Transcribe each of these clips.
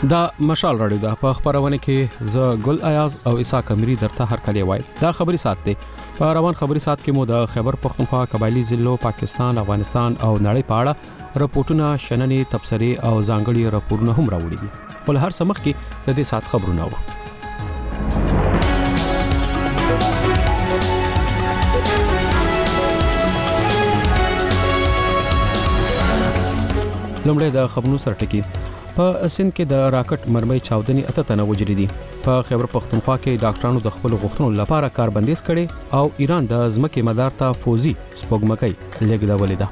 دا مشال راډیو ده په خبرونه کې ز ګل ایاز او عیسی کمری درته هر کلی وای دا خبري سات دی په روان خبري سات کې مو د خیبر پختونخوا قبایلی ضلعو پاکستان افغانستان او نړۍ په اړه راپورټونه شننې تبصرې او ځانګړي راپورونه هم راوړي دي خو هر سمخ کې د دې سات خبرونه و لومړی د خبرونو سرټکی په سند کې د راکټ مرمۍ چاودنې اته تنه وجري دي په خیبر پختونخوا کې ډاکټرانو د خپل غوښتنو لپاره کار بندیز کړي او ایران د ځمکې مدار ته فوزي سپوږمکۍ لګیدولې ده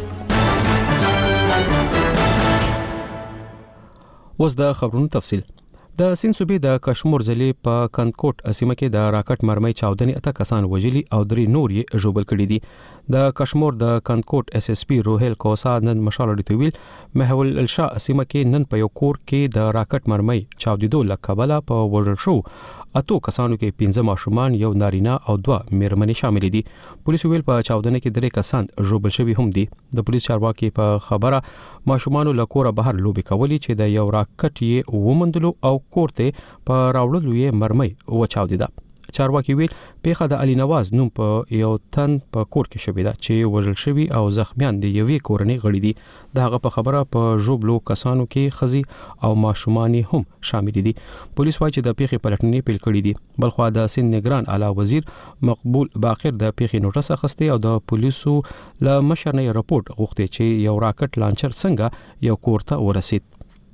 اوس د خبرونو تفصیل د سند صوبې د کشمیر ضلع په کندکوټ سیمه کې د راکټ مرمۍ چاودنې اته کسان وجلي او درې نور یې ژوبل کړي دي د کشمیر د کندکوټ اس اس پی روهل کوسا نن مشال ډیټویل محول الشا سیمه کې نن په یو کور کې د راکټ مرمۍ چاودیدو لکبله په وژل شو اتو کسانو کې 15 ماشومان یو نارینه او 2 میرمنې شامل دي پولیس ویل په چاودنه کې 3 کسان ژوبل شوي هم دي د پولیس چارواکي په خبره ماشومان له کوره بهر لوبي کولې چې د یو راکټ یې ومندلو او کوړته په راوړلو یې مرمۍ و چاودیده چارواکي ویل پیخه د علي نواز نوم په یو تن په کور کې شوی دا چې وژل شوی او زخمیان دی یوې کورنۍ غړي دي دغه په خبره په ژوبلو کسانو کې خزي او ماشومان هم شامل دي پولیس وايي چې د پیخي پلټنې پیل کړې دي بلخو د سند نگران اعلی وزیر مقبول باقر د پیخي نوټس اخیسته او د پولیسو له مشر نه رپورت غوښتي چې یو راکټ لانچر څنګه یو کورته ورسید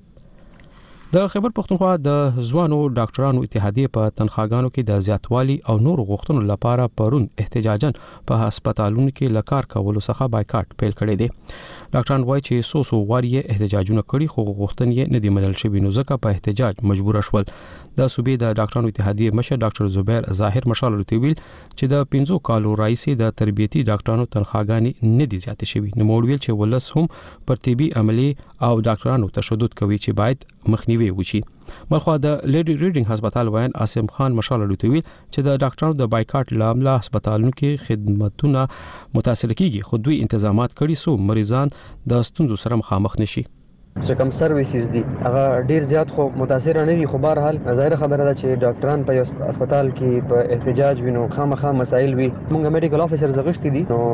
د خیبر پختونخوا د ځوانو ډاکټرانو اتحادیه په تنخواګانو کې د زیاتوالي او نور غوښتنو لپاره پرون احتجاجاً په هسپتالونو کې لکار کولو څخه بایکاټ پیل کړی دی ډاکټران وایي چې سو واري احتجاجونه کړي خو غوښتنې نه دي منل شوي نو ځکه په احتجاج مجبور شول د صوبې د ډاکټرانو اتحادیه مشر ډاکټر زبیر ظاهر مشال ورتویل چې د 15 کالو رئیس د تربیتي ډاکټرانو تنخواګانې نه دي زیاتې شوي نو موړ ویل چې ولس هم پر طبي عملي او ډاکټرانو تشدد کوي چې باید مخنیوي وشي بلخو د لیډي ریډینګ هسپتال وین عاصم خان مشال ورتویل چې د ډاکټرانو د بایکاټ لامل هسپتالونو کې خدماتونه متاثر کیږي خو دوی تنظیمات کړي سو مریضان د ستونزو سره مخامخ نشي چې کوم سرویسز دي هغه ډیر زیات خو متاثر نه دي خو بهر حال ظاهر خبره ده چې ډاکټران په هسپتال کې په احتجاج وینو خامخا مسایل وي موږ میډیکل افیسرز غشتي دي نو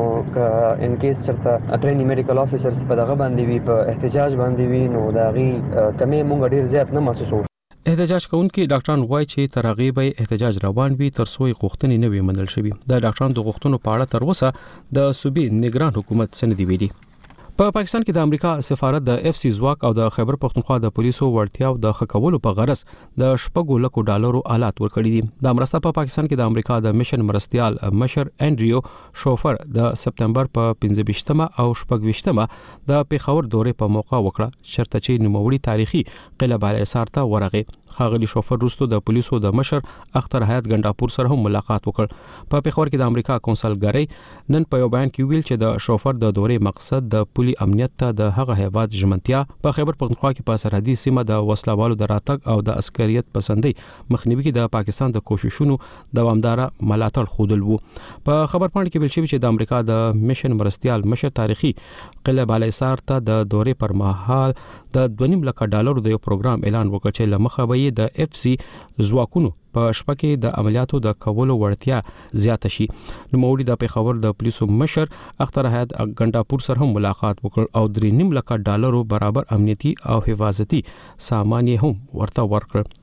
ک ان کیس چرته ټریننګ میډیکل افیسرز په دغه باندې وي په احتجاج باندې وي نو دا غي کمې موږ ډیر زیات نه محسوسو احتجاج کوونکي ډاکټران وایي چې ترغیبي احتجاج روان وي تر څو غوښتنې نه وي منل شوی د ډاکټرانو د غوښتنو په اړه تر اوسه د صوبې نگران حکومت سندې ویلي په پاکستان کې د امریکا سفارت د اف سی ځواک او د خیبر پختونخوا د پولیسو وړتیاو د خکولو په غرض د $1 لک آلات ورکړي دي د مرسته په پاکستان کې د امریکا د میشن مرستيال مشر انډریو شوفر د سپتمبر په 15مه او 16مه د پیښور دورې په موقع وکړه شرط چې نوموړي تاریخي قلعه بالاسار ته ورغه خاغلی شوفر روستو د پولیسو د مشر اختر حیات ګنڈاپور سره هم ملاقات وکړ په پیښور کې د امریکا کونسلګری نن په یو بیان کې ویل چې د شوفر د دورې مقصد د پولی امنیت ته د هغه هیواد ژمنتیا په خیبر پختونخوا کې په سرحدي سیمه د وسلوالو د راتګ او د عسکریت پسندۍ مخنیوي کې د پاکستان د کوششونو دوامدار ملاتړ خودل وو په خبر پاڼه کې ویل شوی چې د امریکا د میشن مرستيال مشر تاریخي قلعه بالاسار ته د دورې پر مهال د $2.5 لک د یو پروګرام اعلان وکړ چې لمخه به د اف سی ځواکونو په شپه کې د عملیاتو د کولو وړتیا زیاته شي نو موړي د پیښور د پولیسو مشر اختر حیات ګنڈاپور سره هم ملاقات وکړ او $3.5 لک برابر امنیتي او حفاظتي سامان هم ورته ورکړ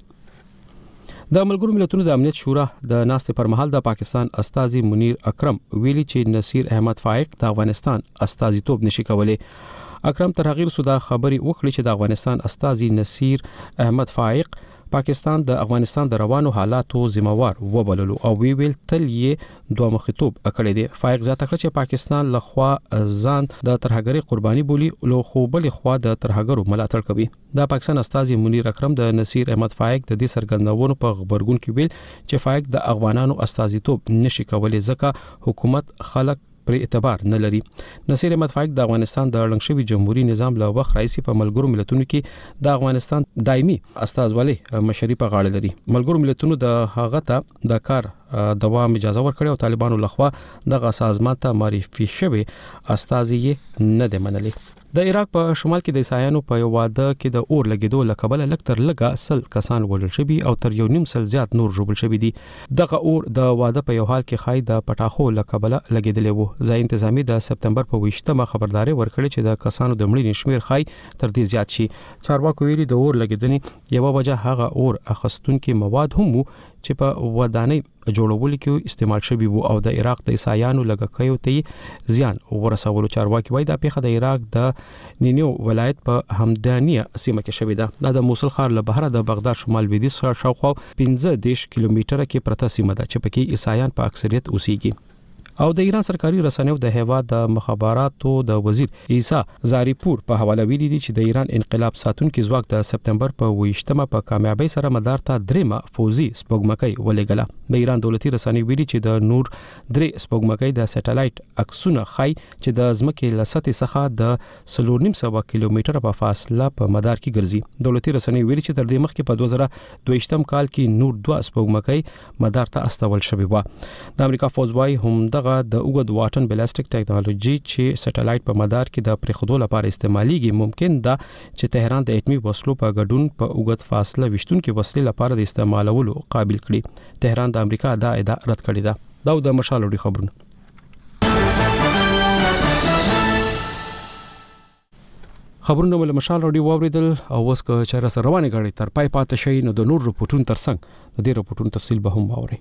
د ملګرو ملتونو د امنیت شورا د ناستې پر مهال د پاکستان استاذي منیر اکرم ویلي چې نصیر احمد فائق د افغانستان استازیتوب نشي کولای اکرم ترغیر سودا خبري وکړي چې د افغانستان استاذي نصیر احمد فائق پاکستان د افغانستان د روانو حالاتو ذمہوار وبللو او ویل تل یې دوه مخطوب اکړې دي فائق ذات کړ چې پاکستان لخوا ځان د ترهګری قرباني بولی لو خو بل خوا د ترهګرو ملاتړ کوي د پاکستان استاذي منیر اکرم د نصیر احمد فائق د دې سرګندونو په خبرګون کې ویل چې فائق د افغانانو استازیتوب نشي کولای ځکه حکومت خلک پر اعتبار نه لري نصیر احمد فائق د افغانستان د لنګشوي جمهوریت نظام له وخت رئیس په ملګرو ملتونو کې د افغانستان دایمي استازولي مشري په غاړه لري ملګرو ملتونو د هغه ته د کار دوام اجازه ورکړې او طالبانو لخوا دغه سازمان ته معرفي شوی استازي نه دی منلي. د عراق په شمال کې د عیسایانو په یو واده کې د اور لګیدو لکبل لکتر لګا سل کسان وژل شوي او تر یو نیم سل زیات نور ژوبل شوي دي. دغه اور د واده په یو حال کې خای د پټاخو لکبل لګیدلی وو. ځای انتظامی د سپتمبر په 20مه خبرداري ورکړې چې د کسانو د مړینې شمیر خای تر دې زیات شي. چارواکو ویلي د اور لګیدنې یو وجه هغه اور اخستونکو مواد هم وو چې په ودانۍ جوړولو کې استعمال شوی وو او د عراق د عیسایانو لګکیو ته زیان ورسولو. چارواکي وایي د پیښه د عراق د نینیو ولایت په همدانیه سیمه کې شوې ده. د موصل ښار له بهره د بغداد شمال لویدیځ څخه شاوخوا 15 کیلومتره کې پرته سیمه ده چې پکې عیسایان په اکثریت اوسېږي. او د ایران سرکاري رسنیو د هیواد د مخابراتو د وزیر عیسی زاریپور په حواله ویلي دي چې د ایران انقلاب ساتونکو ځواک د سپتمبر په 20مه په کامیابی سره مدار ته دریمه فوزي سپوږمکۍ ولېګله. د ایران دولتي رسنۍ ویلي چې د نور درې سپوږمکۍ د سټلایټ عکسونه خای چې د ځمکې له سطح څخه د 3.5 کیلومتره په فاصله په مدار کې ګرځي. دولتي رسنۍ ویلي چې تر دې مخکې په 2022 کال کې نور 2 سپوږمکۍ مدار ته استول شوې و. د امریکا فوز وايي هم دغه د اوګد واټن بلاستیک ټیکنالوژي چې سټلایټ په مدار کې د پرېښودو لپاره استعماليږي ممکن ده چې تهران د اټومي وسلو په ګډون په اوګد فاصله وشتونکو وسلې لپاره د استعمالولو قابل کړي. تهران د امریکا دا ادعا رد کړې ده. دا د مشالوړي خبرونه. خبرونه ول مشال راډیو واوریدل او اوس که چیرې سره روانه غړي تر پای پاتې شي نو د نور رپورټونو ترڅنګ د دې رپورټونو تفصیل به هم واوري.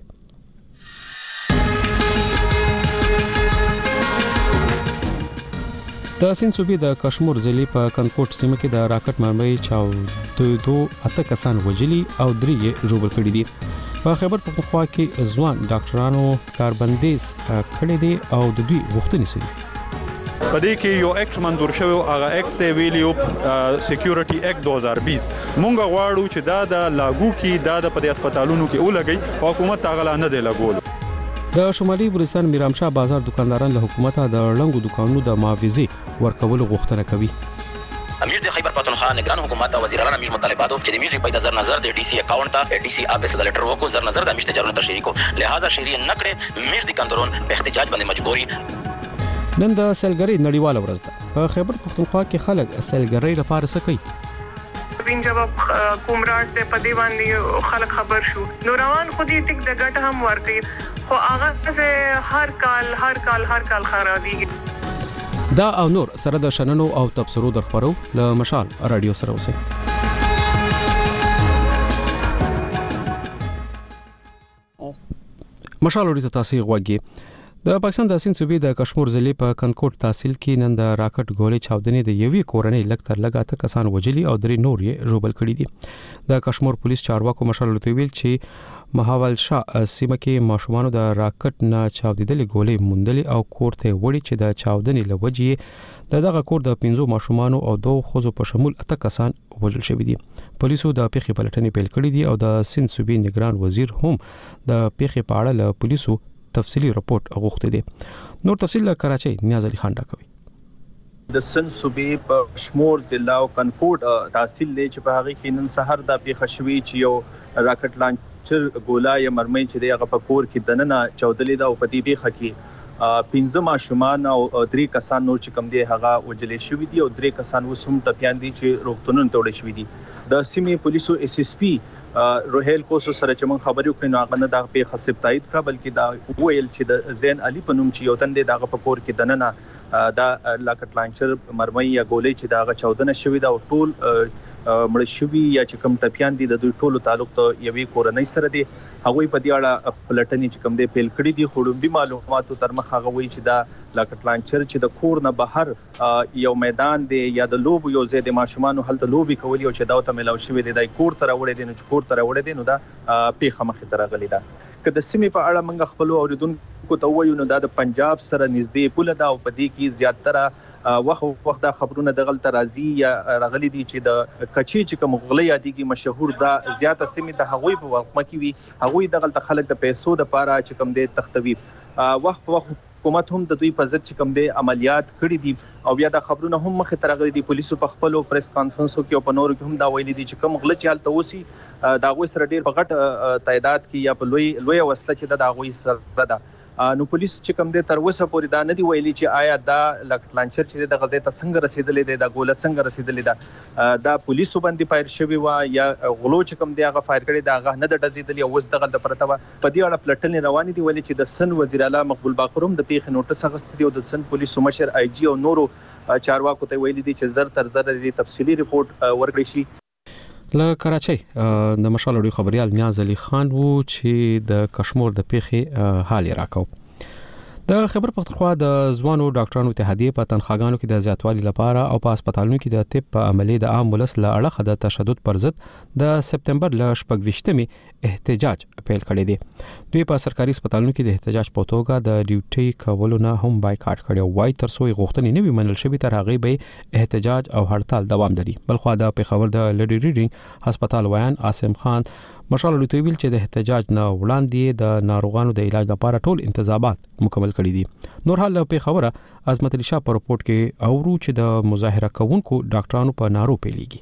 د سین صوبې د کشمیر ضلع په کنکوټ سیمه کې د راکټ مرمۍ چاودېدو 8 کسان وژلي او 3 ژوبل کړي دي. په خیبر پختونخوا کې ځوان ډاکټرانو کاربندیز کړي دي او د دوی غوښتنې سړي. په دې کې یو اکټ منظور شوی او هغه اکټ ته ویلیو سکیورټي اکټ 2020. مونږ غواړو چې دا د لاګو کې دا د په هسپتالونو کې ولګي او حکومت هغه نه دی لګول. د شمالي بلوچستان میرامشاه بازار دکانداران له حکومت د لنګو دکانونو د معاوضه ورکولو غوښتنه کوي. امیر د خیبر پختونخوا نگران حکومت او وزیر اعلی امیر مطالبات چې د میږي په نظر د ډي سي اکاونټ ته ډي سي اپ د لیټر وکړو زر نظر د امیر تجارت تشریح کو لہذا شری نه کړي میر د کندرون په احتجاج باندې مجبوري. نن د سیلګری نړیواله ورځ ده. په خیبر پختونخوا کې خلک سیلګری لپاره څه کوي؟ بین جواب کومراټ ته پدی باندې خلک خبر شو نو روان خودي ټیک د ګټ هم ورکړي خو هغه زه هر کال خرابېږي. دا او نور سره د شننو او تبصرو در خبرو له مشال رادیو سره اوسئ. مشال اوري تاسو غوږی. د پاکستان د سین صوبې د کشمیر ضلع په کنکوټ تحصیل کې نن د راکټ ګولې چاودنې د یوې کورنۍ لکتر لګاته کسان وژلي او 3 نور یې ژوبل کړي دي. د کشمیر پولیس چارواکو مشال ورته ویل چې مهاول شاه سیمه کې ماشومان د راکټ نه چاودېدلې ګولې موندلې او کور ته وړي چې د چاودنې لوجې دغه کور د 15 ماشومان او 2 خزو په شمول 8 کسان وژل شوي دي. پولیسو د پیښې پلټنې پیل کړې دي او د سین صوبې نگران وزیر هم د پیښې په اړه له پولیسو تفصیلی رپورټ غوښته دي. نور تفصیل له کراچۍ نیاز علي خان راکوي. د سن صوبې په شمول ضلع او کنکوټ تحصیل دی چې په هغه کې نن سحر د پیښه شوې چې یو راکټ لانچر ګولا یا مرمۍ چې دغه په کور کې دننه چاودلې ده او په دې پیښه کې 15 ماشومان او 3 کسان نور چې کم دي هغه وجلې شوې دي او 3 کسان وسوم ټپيان دي چې روغتونونو ته وړل شوې دي. د سیمې پولیسو اس اس پی روهیل کوسو سره چې مون خبرو کړو نو هغه نه د پیښه سب تایید کړ بلکې دا ویل چې د زین علي په نوم چې یو تن دغه په کور کې دننه دا لاکټ لانچر مرمۍ یا ګولې چې دغه چاودنه شوې دا ټول مړ شوی یا چې کوم ټپيان دي د دوی ټولو تعلق ته یوې کورنۍ سره دي. هغه په دې اړه پلټنې چې کوم دي پیل کړې دي خو معلوماتو تر مخ هغه وایي چې دا لاکټ لانچر چې د کور نه بهر یو میدان دی یا د لوب یو ځای د ماشومان هلته لوبي کوي او چې دا ته ملاو شوی دی د کور تر وړې دي نو چې کور تر وړې دي نو دا پیښه مخې تر غلې ده. که د سیمې په اړه موږ خپل اوریدونکو ته وایو نو دا د پنجاب سره نږدې پوله ده او په دې کې زیاتره وخت دا خبرونه د غلط راځي یا رغلي دي چې د کچې چې کوم غلې یادېږي مشهور دا زیاته سیمه د هغوی په وقمه کې وي هغوی دغه خلک د پیسو د پاره چې کوم دی تختوي وخت په وخت حکومت هم د دوی په ضد چې کوم دی عملیات کړي دي او بیا د خبرونه هم مخه ترغلي دي پولیسو په خپل پریس کانفرنسو کې او په نورو کې هم دا ویلي دي چې کوم غلط چال توسي دا غوي سره ډیر په غټ تعداد کې یا په لوی وسله چې دا غوي سره ده نو پولیس چې کوم دی تر اوسه پورې دا نه دی ویلي چې آیا دا لکټ لانچر چې د غزې ته څنګه رسیدلې ده د ګوله څنګه رسیدلې ده دا پولیسو باندې فایر شوی و یا غلو چې کوم دی هغه فایر کړی دا هغه نه د ډزیدلی او اوس دغه د پرته په دې اړه پلټنې روانې دي ولې چې د سن وزیر اعلی مقبول باقروم د پیښې نوټس اخیستی دی او د سن پولیسو مشر آی جی او نورو چارواکو ته ویلي دي چې زر تر زر د تفصیلی ریپورت ورکړي شي. له کراچۍ د مشال اړوي خبريال نیاز علي خان وو چې د کشمیر د پیښې حال راکاو. د خبر پختونخوا د ځوانو ډاکټرانو اتحادیه په تنخواګانو کې د زیاتوالي لپاره او په هسپتالونو کې د طب په عملي د عام ولس له اړخه د تشدد پر ضد د سپتمبر ل 28مې احتجاج پیل کړی دی. دوی په سرکاري هسپتالونو کې د احتجاج په توګه د ډیوټي کولو نه هم بایکاټ کړی وای تر څو غوښتنې نه وي منل شوی تر هغه به احتجاج او هړتال دوام لري. بلخو د پیښور د لډي ریډینګ هسپتال ویان عاصم خان مشال لوتویل چې د احتجاج نه وړاندې د ناروغانو د علاج لپاره ټول انتظامات مکمل کړي دي. نور حال په خبره عظمت علي شاه په رپورت کې اورو چې د مظاهره کوونکو ډاکټرانو په نارو پیلېږي.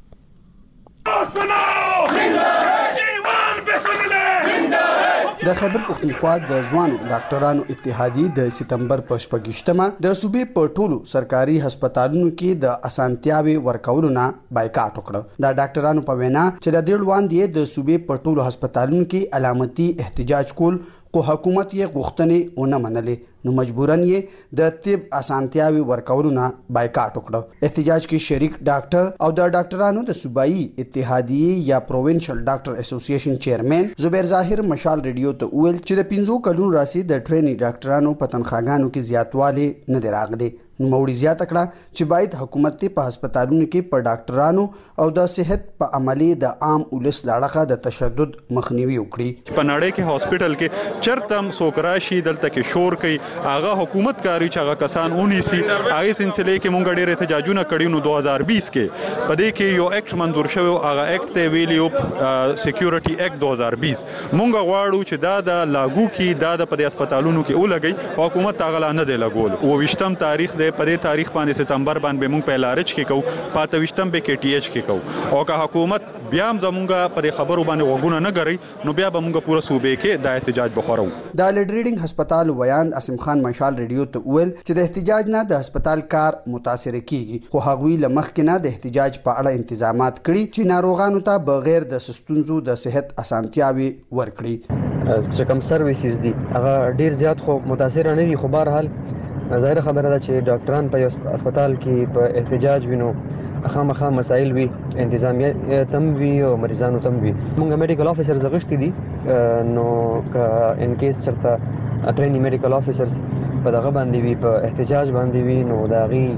د خیبر پختونخوا د ځوانو ډاکټرانو اتحادیه د سپتمبر په 28مه د صوبې په ټولو سرکاري هسپتالونو کې د اسانتیاوي ورکولو نه بایکاټ وکړ. د ډاکټرانو په وینا چې د ډېر وړاندې د صوبې په ټولو هسپتالونو کې علامتي احتجاج کول خو حکومت یې غوښتنې ونه منلې نو مجبورن یې د طب اسانتیاوي ورکولو نه بایکاټ وکړ. احتجاج کې شریک ډاکټر او د ډاکټرانو د صوبایي اتحادیه یا پروینشل ډاکټر اسوسییشن چیرمن زبیر ظاهر مشال ریډیو ته ویل چې د 15 کلونو راسي د ټریننګ ډاکټرانو په تنخواګانو کې زیاتوالی نه دی راغلی. نوموړي زیاته کړه چې باید حکومت په هسپتالونو کې په ډاکټرانو او د صحت په عملي د عام ولس لاړه د تشدد مخنیوي وکړي. په نړۍ کې هاسپټل کې چرتم سوکراشي دلته کې شور کوي هغه حکومت کاری چې هغه کسان اونیسي هغه سلسله کې مونږ ډېر احتجاجونه کړیو نو 2020 کې په دې کې یو اکټ منظور شوی هغه اکټ ته ویلیو سکیورټي اکټ 2020 مونږ غواړو چې دا د لاګو کې دا د په هسپتالونو کې ولګي حکومت هغه نه دی لګول او 20م تاریخ په دې تاریخ باندې سپتمبر باندې موږ په لارچ کې کوو پاته وشتم به کې ټي ایچ کې کوو او که حکومت بیا هم زمونږه په خبرو باندې وګونه نه غري نو بیا به موږ پوره صوبې کې د احتجاج بخورو. د لډ ریډینګ هسپتال ویان عاصم خان مشال ریډیو ته ویل چې د احتجاج نه د هسپتال کار متاثر کیږي خو هغوی لمخ کې نه د احتجاج په اړه انتظامات کړي چې ناروغانو ته بغیر د سستونزو د صحت اسانتیاوي ورکړي. چې کوم سرویسز دي هغه ډیر زیات خو متاثر نه دي خو بهر حال ظاهر خبره ده چې ډاکټران په هسپتال کې په احتجاج وینو خامخا مسائل وي انتظامیه تم وي او مریضانو تم وي. موږ میډیکل افیسرز غشتي دي نو که ان کیس چرته ټریننګ میډیکل افیسرز په دغه باندې وي په احتجاج باندې وي نو دا غي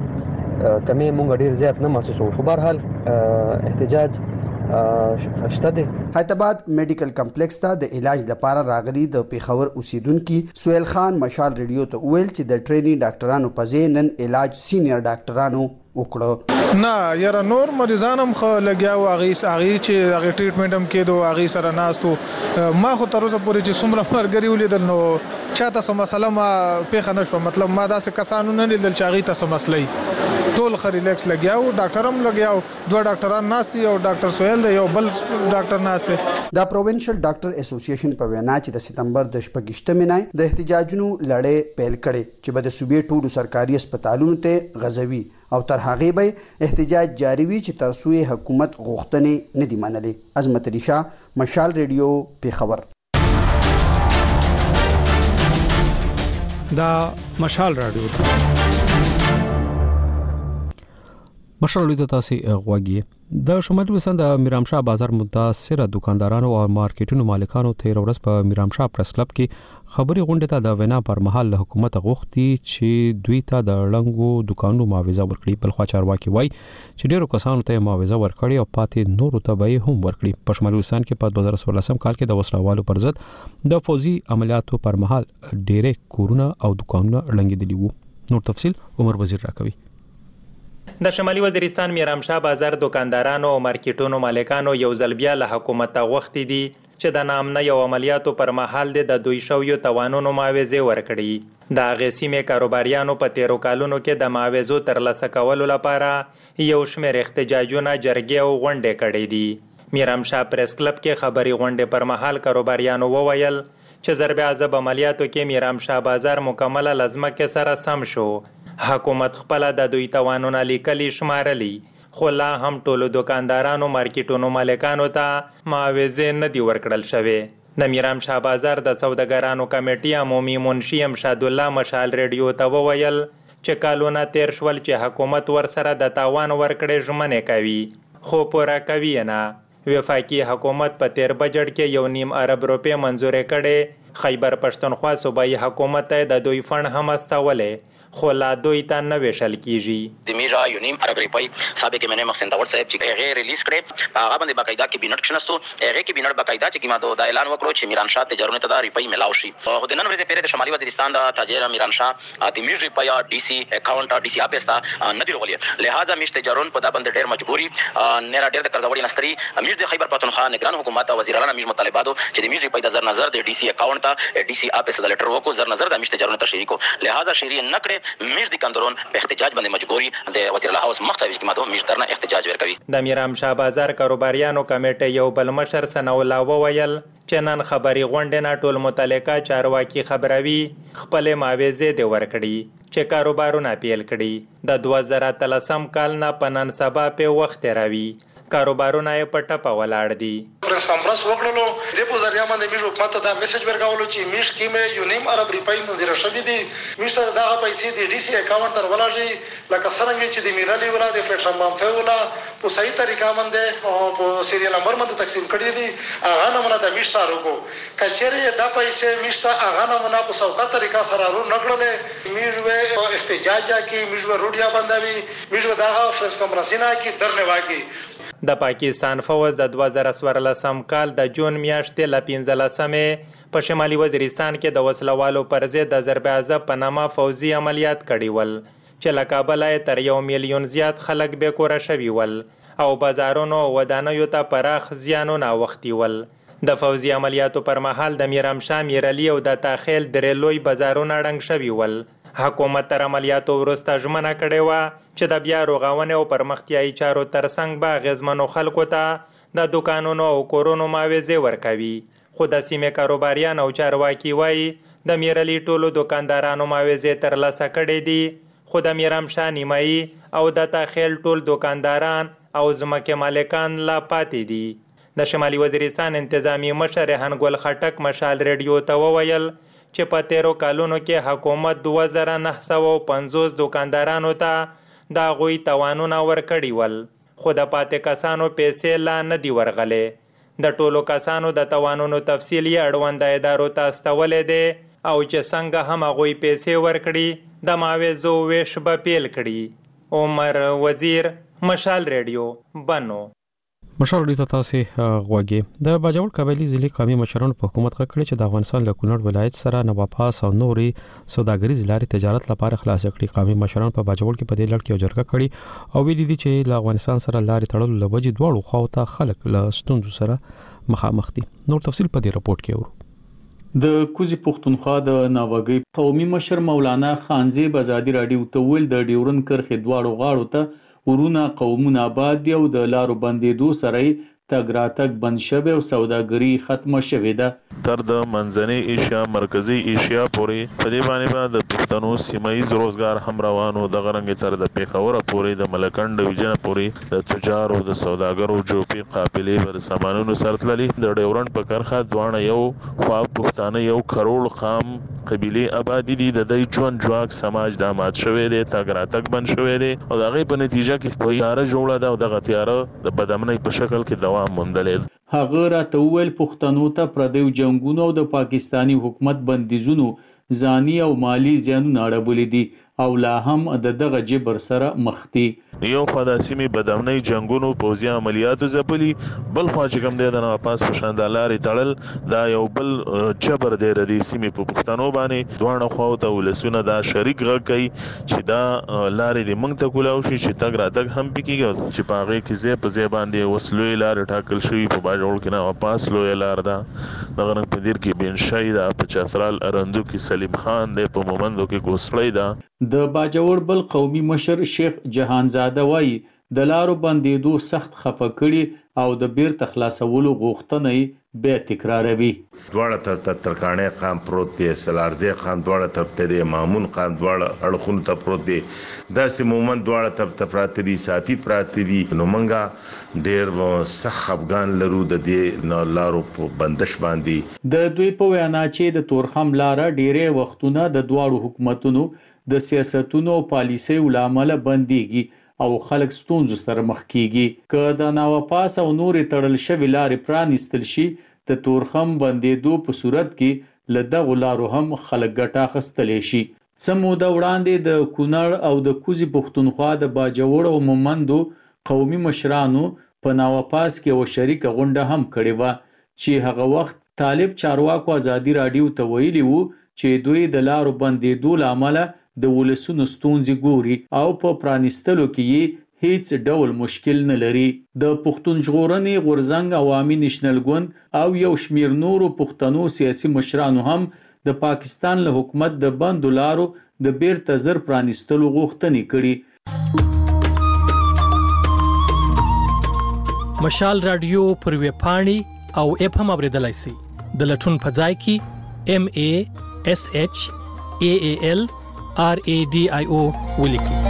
کمه موږ ډیر زیات نه محسوسو خو بهر حال احتجاج شته دي. حیدرآباد میډیکل کمپلیکس ته د علاج لپاره راغلي د پیښور اوسیدونکو سویل خان مشال ریډیو ته ویل چې د ټریننګ ډاکټرانو په ځای نن علاج سینیئر ډاکټرانو وکړو. نه یاره نور مریضان هم خو لګیا و هغه چې هغه ټریټمنټ هم کېدو هغه سره ناستو ما خو تر اوسه پورې چې څومره مرګري ولیدل نو چاته سم مسله ما پیښه نشو مطلب ما داسې کسانو نه لیدل چې هغه ته سم مسلې ټول خریلیکس لګیاو ډاکټر هم لګیاو دوه ډاکټران ناشتي او ډاکټر سویل دی یو بل ډاکټر ناشته. د پروینشل ډاکټر اسوسییشن په وینا چې د سپتمبر د 28مې نه د احتجاجونو لړۍ پیل کړي چې به د صوبې ټولو سرکاري هسپتالونو ته غزوي او تر هغه به احتجاج جاری وي چې تر څو حکومت غوښتنې نه دي منلې. عظمت علي شاه مشال ریډیو پیښور. دا مشال رادیو مشال لوی تاسو غواګي د شمالي وسند د میرامشاه بازار متاثره دکاندارانو او مارکیټونو مالکانو تیر ورځ په میرامشاه پریس کلب کې خبري غونډه ته د وینا پر مهال له حکومت غوښتي چې دوی ته د لنګو دکانونو معاوضه ورکړي. بل خو چارواکي وای چې ډیرو کسانو ته معاوضه ورکړي او پاتې نورو ته به هم ورکړي. په شمالي وسند کې په 2016 کال کې د وسلوالو پر ضد د فوزي عملیاتو پر مهال ډیره کورونه او دکانونه لنګېدلي وو. نور تفصيل عمر وزیر راکوي. د شمالي وزیرستان میرامشاه بازار دکاندارانو او مارکیټونو مالکانو یو ځل بیا له حکومت غوښتي دي چې د نامنه یو عملیاتو پر مهال د دوی شویو توانونو معاوضې ورکړي. د هغې سیمې کاروباریانو په تیرو کالونو کې د معاوضو ترلاسه کولو لپاره یو شمېر احتجاجونه، جرګې او غونډې کړې دي. میرامشاه پریس کلب کې خبري غونډې پر مهال کاروباریانو وویل چې ضرب عذاب عملیاتو کې میرامشاه بازار مکمله لزمکې سره سم شو. حکومت خپله د دوی توانونه لیکلي شمارلي، خو لا هم ټولو دکاندارانو، مارکیټونو مالکانو ته معاوضې نه دي ورکړل شوې. د میرامشاه بازار د سوداګرانو کمیټې عمومي منشي امشاد الله مشال ریډیو ته وویل چې کالونه تیر شول چې حکومت ورسره د تاوان ورکړې ژمنې کوي، خو پوره کوي نه. وفاقي حکومت په تیر بجټ کې 1.5 ارب روپۍ منظورې کړې. خیبر پښتونخوا صوبایي حکومت ته د دوی فنډ هم استولې، خو لا دوی ته نه ویشل کیږي. د میرا 1.5 ارب روپۍ سابق منه محسن داور صاحب چې غیر ریلیز کړي، هغه باندې باقاعده کابینټ کښنستو، هغه کابینټ باقاعده چې کیما دا اعلان وکړو چې میرانشاه تجارت ته د روپۍ ملاو شي. خو د نن ورځې پیره د شمالي وزیرستان د تاجر میرانشاه د میرا روپۍ ډي سي اکاونټ ډي سي اپستا نه دی رغولي، لہذا میشته جرون په دا باندې ډېر مجبوري نه ډېر د قرضوړي نستري. میش د خیبر پښتونخوا نگران حکومت او وزیر اعلی میش مطالباتو چې د میش روپۍ د زر نظر د ډي سي اکاونټ ته ډي سي اپس د لیټر وکړو، زر نظر د میشته جرون ته شریکو، لہذا شری نه کړي. میش د کندرون په احتجاج باندې مجبوري د وزیر اعلی هاوس مختوي کې ماده میش درنه احتجاج ورکوي. د میرامشاه بازار کاروباریانو کمیټې یو بل مشر ثناءالله وویل چې نن خبري غونډې نه ټول متعلقه چارواکي خبروي خپل معاوضې دې ورکړي چې کاروبارونه پیل کړي. د 2013 کال نه په نن سبا په وخت راوي کاروبارونه یې په ټپه ولاړ دي. پرس کانفرنس وکړلو د په ذریعہ باندې میش حکومت ته دا میسج ورکاولو چې میش کې مې 1.5 ارب روپۍ منظور شوې دي. میش ته دا پیسې د ډي سي اکاونټ تر ولاږي لکه څنګه چې د میرالي ولا د پټرام بامفه ولا په صحیح طریقه باندې او په سیریل نمبر باندې تقسیم کړی دي. هغه نمونه د میش ته روکو کچېره دا پیسې میش ته هغه نمونه په سوکا طریقه سره رو نکړلې. میش و احتجاج کې میش و روډیا باندې میش و دا فرنس کانفرنسینا کې درنه واګي. د پاکستان فوج د 2014 کال د جون میاشتې ل 15 په شمالي وزیرستان کې د وسلوالو پر ضد د ضرب عذاب په نامه فوزي عملیات کړي ول چې له کابله تر 1 میلیون زیات خلک بې کوره شوي ول او بازارونو او ودانیو ته پراخ زیانونه اوښتي ول. د فوزي عملیاتو پر مهال د میرامشاه، میرعلي او د تاخیل درې لوی بازارونه ړنګ شوي ول. حکومت تر عملیاتو وروسته ژمنه کړې وه چې د بیا رغونې او پرمختیایي چارو ترڅنګ به اغېزمنو خلکو ته د دوکانونو او کورونو معاوضې ورکوي. خو د سیمې کاروباریان او چارواکي وایي د میرعلي ټولو دوکاندارانو معاوضې ترلاسه کړې دي، خو د میرامشاه نیمایي او د تاخیل ټول دوکانداران او ځمکې مالکان لا پاتې دي. د شمالي وزیرستان انتظامی مشر ریحان ګل خټک مشال ریډیو ته وویل چې په تیرو کالونو کې حکومت 2950 دوکاندارانو ته د هغوی توانونه ورکړي ول، خو د پاتې کسانو پیسې لا نه دي ورغلې. د ټولو کسانو د توانونو تفصیل یې اړونده ادارو ته استولی دی او چې څنګه هم هغوی پیسې ورکړي د معاوضو ویش به پیل کړي. عمر وزیر، مشال ریډیو، بنو. مشال ریډیو ته تاسو غوږی. د باجوړ قبایلی ضلع قومي مشرانو په حکومت غکړي چې د افغانستان له کونړ ولایت سره نواپاس او نوري سوداګریز لارې تجارت لپاره خلاص کړي. قومي مشرانو په باجوړ کې په دې لړ کې جرګه کړي او ویلي دي چې له افغانستان سره لارې تړلو لوجې دواړو خواو ته خلک له ستونزو سره مخامخ دي. نور تفصیل په دې رپورت کې ورو. د کوزي پښتونخوا د ناوګي قومي مشر مولانا خانزي بازادي راډیو ته ویل د ډیورن کرخې دواړو غاړو ته ورونه قومونه آباد دي او د لارو بندېدو سره تګ راتګ بند شوی او سوداګري ختمه شوې ده. تر د منځنۍ ایشیا، مرکزی ایشیا پورې په دې باندې به د پښتنو سیمایي روزګار هم روانو. د غرنګ تر د پیښور پورې د ملکند ډیویژن پورې د تجارو د سوداګرو جوپي قافلې پر سامانونو سرتللي. د ډیورن په کرخه دوانه یو خوا پښتانه 1 کروڑ خام قبيله آبادی دي. د دې ژوند جواک سماج د مات شوی دی، تګ راتګ بند شوی دی او د هغې په نتیجه کې تیاره جوړه ده او دغه تیاره د بدامنۍ په شکل کې دوام موندلې. هغه راته وویل پښتنو ته پردیو جنگونو او د پاکستانی حکومت بندیزونو ځاني او مالی زیانونه اړولې دي او لا هم د دغه جبر سره مخ دي. یو خوا د سیمې بدامنۍ جنگونو پوځي عملیاتو ځپلي، بل خوا چې کوم دی د نواپاس په شان د لارې تړل دا یو بل جبر دی د سیمې په پښتنو باندې. دواړه خواو ته ولسونه دا شریک غږ کوي چې دا لارې د موږ ته کولاو شي چې تګ راتګ هم پکېږي، چې په هغې کې ځای په ځای باندې اوس لویې لارې ټاکل شوي. په باجوړ کې نواپاس لویه لار ده، دغه رنګ په دیر کې بینشی ده، په چترال ارندو کې سلیم خان دی، په مومندو کې ګوسړی ده. د باجوړ بل قومي مشر شیخ جهانزاده وایي د لارو بندېدو سخت خفه کړي او د بیرته خلاصولو غوښتنه یې بیا تکراروي. دواړه طرف ته ترکاڼۍ قام پروت دی، سلارزی قام دواړه طرف ته دی، مامون قام دواړه اړخونو ته پروت دی، داسې مومند دواړه طرف ته پراته دي، صافي پراته دي. نو موږ ډېر سخت افغان لرو د دې لارو په بندش باندې. د دوی په وینا چې د تورخم لاره ډېرې وختونه د دواړو حکومتونو د سیاستونو او پالیسیو له امله بندېږي او خلک ستونزو سره مخ کیږي. که د ناواپاس او نورې تړل شوې لارې پرانیستل شي، د تورخم بندېدو په صورت کې له دغو لارو هم خلک ګټه اخیستلی شي. څه موده وړاندې د کونړ او د کوزي پښتونخوا د باجوړ او مومندو قومي مشرانو په ناواپاس کې یوه شریکه غونډه هم کړې وه چې هغه وخت طالب چارواکو ازادي راډیو ته ویلي وو چې دوی د لارو بندېدو له امله د ولسونو ستونزې ګوري او په پرانیستلو کې یې هیڅ ډول مشکل نه لري. د پښتون ژغورنې غورځنګ، عوامي نېشنل ګوند او یو شمیر نورو پښتنو سیاسي مشرانو هم د پاکستان له حکومت د بندو لارو د بیرته زر پرانیستلو غوښتنې کړي. مشال رادیو پر ویب پاڼې او اپ هم اوریدلای شئ. د لټون په ځای کې MASHAALRADIO ولیکئ.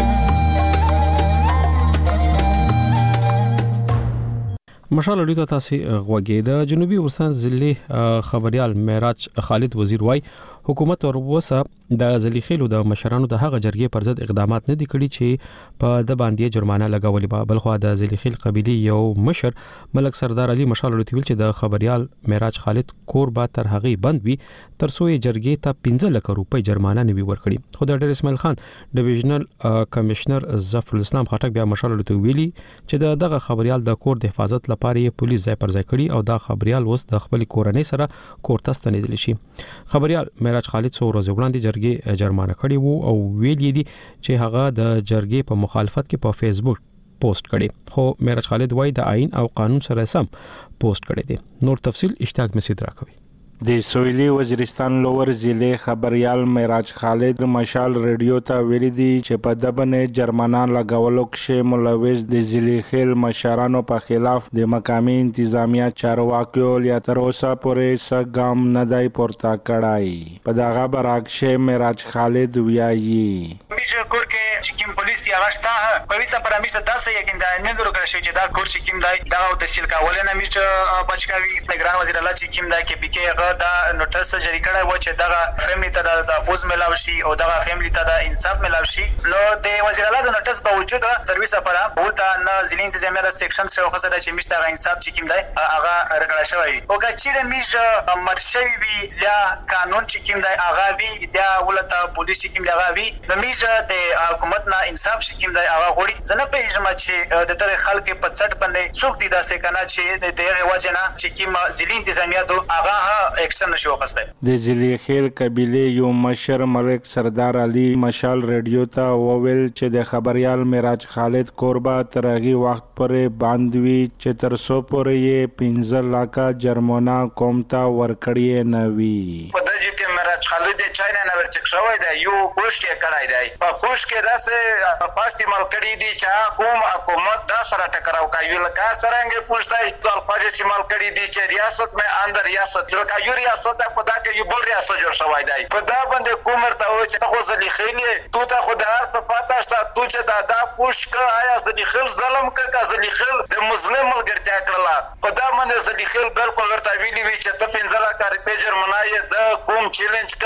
مشال اړیدو تاسو غوږی د جنوبي ورسان ضلع خبريال معراج خالد وزیر وای حکومت ورسره د زلیخیلو د مشرانو د هغه جرګې پر ضد اقدامات نه دي کړي چې په د باندې جرمانه لګولې. بل خو د زلیخیل قبيله یو مشر ملک سردار علي مشال اړیدو ویل چې د خبريال معراج خالد کور با تر هغه بند وي تر څو جرګې ته 15 لک روپۍ جرمانه نه وي ورکړي. خو د ډیر اسماعیل خان ډیویژنل کمشنر ظفر الاسلام خټک بیا مشال اړیدو ویلي چې دغه خبريال د کور د حفاظت لپاره پولیس ځای پر ځای کړي او دا خبريال اوس د خپل کورنۍ سره کور ته ستنیدل شي. خبريال معراج خالد څو ورځې وړاندې جرګې جرمانه کړی وو او ویل دي چې هغه د جرګې په مخالفت کې په فیسبوک پوسټ کړي. خو معراج خالد وای د آئین او قانون سره سم پوسټ کړي دي. نور تفصیل اشتاق مسید راکوي. د سویلی وزیرستان لوور ضلع خبريال معراج خالد مشال ریډیو ته ویلي دي چې په دبنه جرمانه لګولو کې ملوث د ضلع خیل مشرانو په خلاف د مقامی انتظامیه چارواکو لیا تر اوسه پورې سګام نه دی پورته کړای. په دغه برعکس معراج خالد ویایي میشه کور کې چې کوم پولیس دی هغه شته په ویسه پر امیسه تاسو یقین دا نه درو کړی چې دا کور چې کوم دی دا او تحصیل کول نه میشه بچکاوي نگران وزیر الله چې کوم دا کې پی کې هغه دا نوټس جری کړی و چې دا فیملی ته د پوز ملاو شي او دا فیملی ته د انصاف ملاو شي. نو د وزیر الله د نوټس په وجود تر ویسه پر وته نه ځینې انتظامیه د سیکشن سره خو سره چې میشته انصاف چې کوم دی هغه رګړا شوی او کچې میشه مرشوي وی یا قانون چې کوم دی هغه وی دا ولته پولیس چې کوم دی هغه وی نو میشه د حکومت نه انصاف چې کوم دی هغه غوړي زنه په اجماع چې د تر خلک په څټ باندې څوک دي دا څه کنه چې د دغه وجنه چې کوم ځینې انتظامیه دو هغه اکشن نشو غوښتل. د ضلع خیل قبيله یو مشر ملک سردار علي مشال ریډیو ته وویل چې د خبريال معراج خالد کوربا ترغي وخت پرې باندوي چې تر سو پورې 15 لک جرمانه کوم ته ورکړی نه وی. په دغه کې معراج خالد چاینا نه ورچک شوی دی یو پوښت کې کړای دی په پوښت کې داسې پاسې مل کړی دی چې کوم حکومت دا سره ټکراو کوي لکه څنګه پوښتای د الفاظ استعمال کړی دی چې ریاست مې اندر ریاست جوړ کایو ریاست په دا کې یو بل ریاست جوړ شوی دی په دا باندې کومرته و چې خو ځلې خېلې تو ته خو د هر څه پاته شته تو چې دا پوښت کا آیا ځلې خېل ظلم کا ځلې خېل د مسلمان ملګرتیا کړله په دا باندې ځلې خېل بالکل ورته ویلي وی چې ته 15 لک روپۍ جرمانه د کوم چیلنج کا چې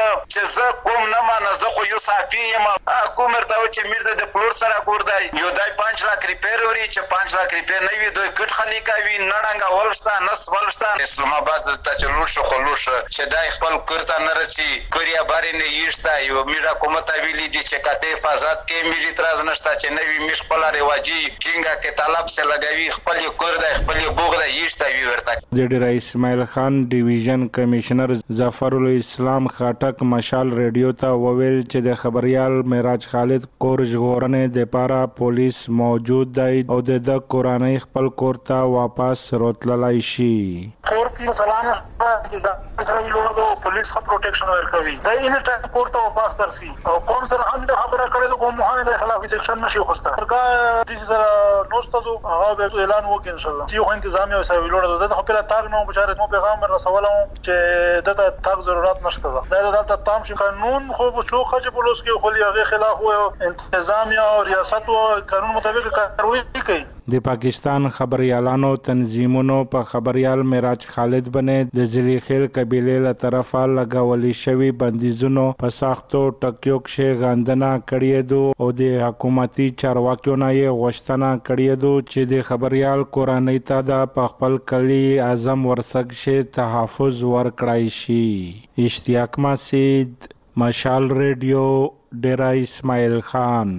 چې زه کوم نه مانه زه خو یو صافي یم کوم ورته چې میز د پلور سره کور دی یو دای 5 लाख ریپیر وري چې 5 लाख ریپیر نه وي دوی کټ خلی کوي نړنګ ولستا نس ولستا اسلام آباد ته چلوش خلوش چې دای خپل کورته نه رسي کوریا باري نه یشتا یو میرا کومه ویلي دي چې کته حفاظت کې میری اعتراض نشته چې نوی مش خپل رواجی ټینګه کې طلب سره لګوي خپل کور دی خپل بوغ دی یشتا وی ورته د ډیر اسماعیل خان ډیویژن کمشنر ظفر الاسلام خاټک مشال ریډیو ته وویل چې د خبريال معراج خالد کور ژغورنې د پارا پولیس موجود دی او د کورانۍ خپل کور ته واپس روتللای شي کور کې سلام سره لوړو پولیس خپل پروټیکشن ورکوي دا یې ټاپ کور ته واپس ترسي او کوم سره هم د خبره کړې کوم مهمه د خلاف سیکشن نشي خوسته سرکار د سره نوستو هغه به اعلان وکړي ان شاء الله چې خو انتظامی او سوي لوړو د خپل تاګ نو بچاره مو پیغام رسولم چې دته تاګ ضرورت نشته دا د تام شي قانون خو څو خځه پولیس کې خو یې خلاف او انتظامی او ریاست او قانون مطابق کاروي کوي د پاکستان خبريالانو تنظیمونو په خبريال معراج خالد باندې د ځلی خیل قبيله له طرفه لګولې شوی بندیزونو په سختو ټکیو کې غندنه کړې دو او د حکومتي چارواکیو نه یې غوښتنه کړې دو چې د خبريال کورنۍ ته د خپل کلی اعظم ورسګ شي تحفظ ورکړای شي اشتیاق مسید مشال ریډیو ډیرا اسماعیل خان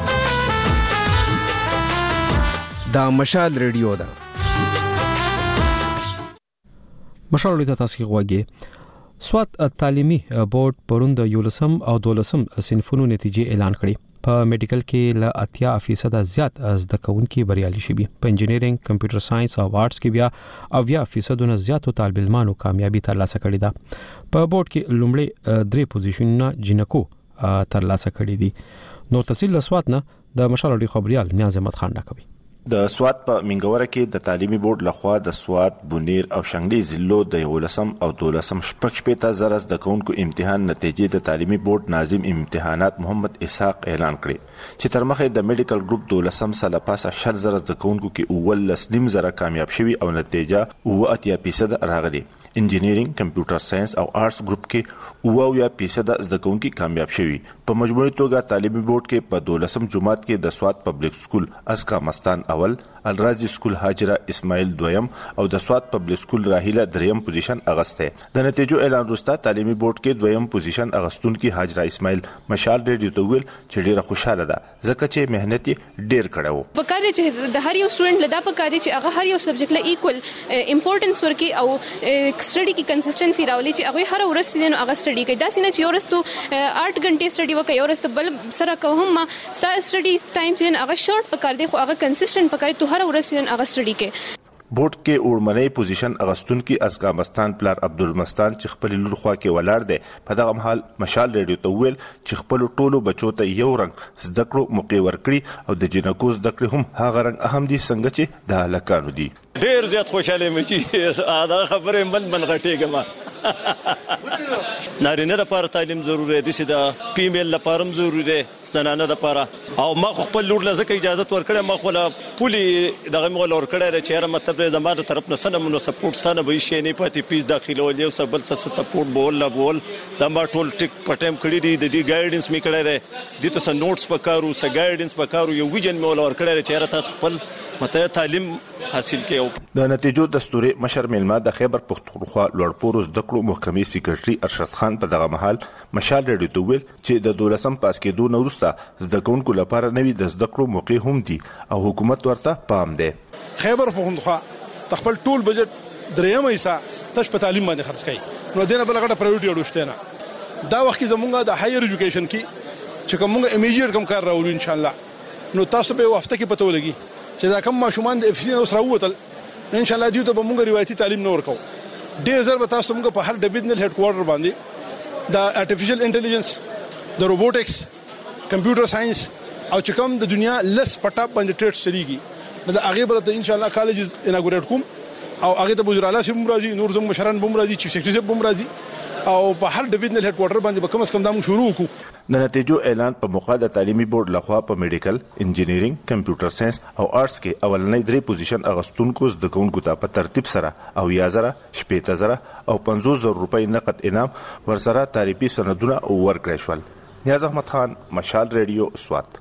دا مشال ریډیو ده مشال ریډیو تاسو غوږی سوات تعلیمي بورډ پروند 11 او 12 صنفونو نتیجې اعلان کړې په میډیکل کې ل 80% زیات زده کوونکي بریالي شوي په انجینرینګ کمپیوټر ساينس او آرټس کې بیا 80% نه زیاتو طالب علمانو کامیابی ترلاسه کړې ده په بورډ کې لومړی 3 پوزیشنونه جنکو ترلاسه کړې دي نور تفصیل له سوات نه د مشال ریډیو خبريال نیاز احمد خان راکوي د سوات په منګوره کې د تعلیمي بورډ لخوا د سوات بونیر او شنګلي ضلعو د 11 او 12 شپږ شپېته زره زده کوونکو امتحان نتیجې د تعلیمي بورډ ناظم امتحانات محمد اسحاق اعلان کړي چې تر مخه د میډیکل ګروپ 12 سره پاسه 10 زره زده کوونکو کې 19 زره کامیاب شوي او نتیجه 80% راغلي انجینرینګ کمپیوټر ساينس او آرټس ګروپ کې 80% زده کوونکي کامیاب شوي په مجموعي توګه تعلیمي بورډ کې په 12 جماعت کې د سوات پبلک سکول اسکا مستان اول الرازي سکول حاجره اسماعیل دویم او د سوات پبلک سکول راهیله دریم پوزیشن اغسته د نتیجو اعلان وروسته تعلیمي بورډ کې دویم پوزیشن اغستون کې حاجره اسماعیل مشال ریډیو ته ویل چې ډیره خوشاله ده ځکه چې مهنت ډیر کړو په کار چې د هر یو سټوډنټ لدا په کار چې هغه هر یو سبجیکټ له ایکوال امپورټنس ورکي او سټډي کې کنسستنسي راولي چې هغه هر ورځ سینو هغه سټډي کوي دا سینه چې ورستو 8 غنټې سټډي وکړي ورسته بل سره کوم ستا سټډي ټایم چې هغه شورت په کار دی خو هغه کنسستنت په کار ته هر ورځ سینو هغه سټډي کوي بورډ کې اورمنۍ پوزیشن اغستون کې ازغامستان پلار عبدالمستان چې خپل لور خوا کې ولاړ دی په دغه مهال مشال ریډیو ته ویل چې خپل ټولو بچو ته یو رنګ زده کړو موقع ورکړي او د جنکو زده کړې هم هغه رنګ اهم دي څنګه چې د هلکانو دي ډیر زیات خوشاله مې چې دا خبره من غټېږم نارینه لپاره تعلیم ضروري دي چې د فیمیل لپاره هم ضروري دي زنانه لپاره او ما خپل لور لزکه اجازه ورکړم ما خپل پولي دغه مول ورکړم چې هر مطلب زماده طرف نه سنمو سپورټ ستانه به شي نه پاتې پیس داخله ولې او سبل سپورټ بول لا بول دا ما ټول ټیک پټم کړی دي د دې ګایډنس می کړی دي ته نوټس پکارو س ګایډنس پکارو یو ویژن مول ورکړم چې هر تاسو خپل مته تعلیم حاصل کړو د نتیجو دستوري مشر ملما د خیبر پختونخوا لوړپورو زده کړو محکمې سیکریټري ارشد خان په دغه محل مشال ریډیو ته ویل چې د 12 پاس کېدو نه وروسته زده کوونکو لپاره نوي د زده کړو موقع هم دي او حکومت ورته پام دی خیبر پختونخوا خپل ټول بجټ درېم حصہ تش په تعلیم باندې خرج کړي نو دینه بل غټه پرایویټي وړشته نه دا وخت زمونږه د هایر ایجوکیشن کې چې کومه امیجیټ کوم کار راوړو ان شاء الله نو تاسو به وخت کې پته ولګي چې دا کوم ماشومان د افسین اوس راووتل ان شاء الله دیو ته به موږ روایتي تعلیم نور کوو ډېر زر به تاسو موږ په هر ډیویژنل هډ کوارټر باندې د ارتفیشل انټيليجنس د روبوټکس کمپیوټر ساينس او چې کوم د دنیا لس پټاپ باندې ټریډ شریږي دا هغه برته ان شاء الله کالجز اناګوریټ کوم او هغه ته وزیر اعلی سم راځي نور زموږ مشران بم راځي چیف سیکریټری بم راځي او په هر ډیویژنل هډ کوارټر باندې به کم از کم دا موږ شروع وکړو. د نتیجو اعلان په موقع د تعلیمي بورډ لخوا په میډیکل، انجینرینګ، کمپیوټر ساينس او آرټس کې اولنۍ 3 پوزیشن اغستونکو زده کوونکو ته په ترتیب سره 10,000 15,000 او 50,000 روپۍ نقد انعام ورسره تعریفي سندونه ورکړل شول. نیاز احمد خان، مشال ریډیو، سوات.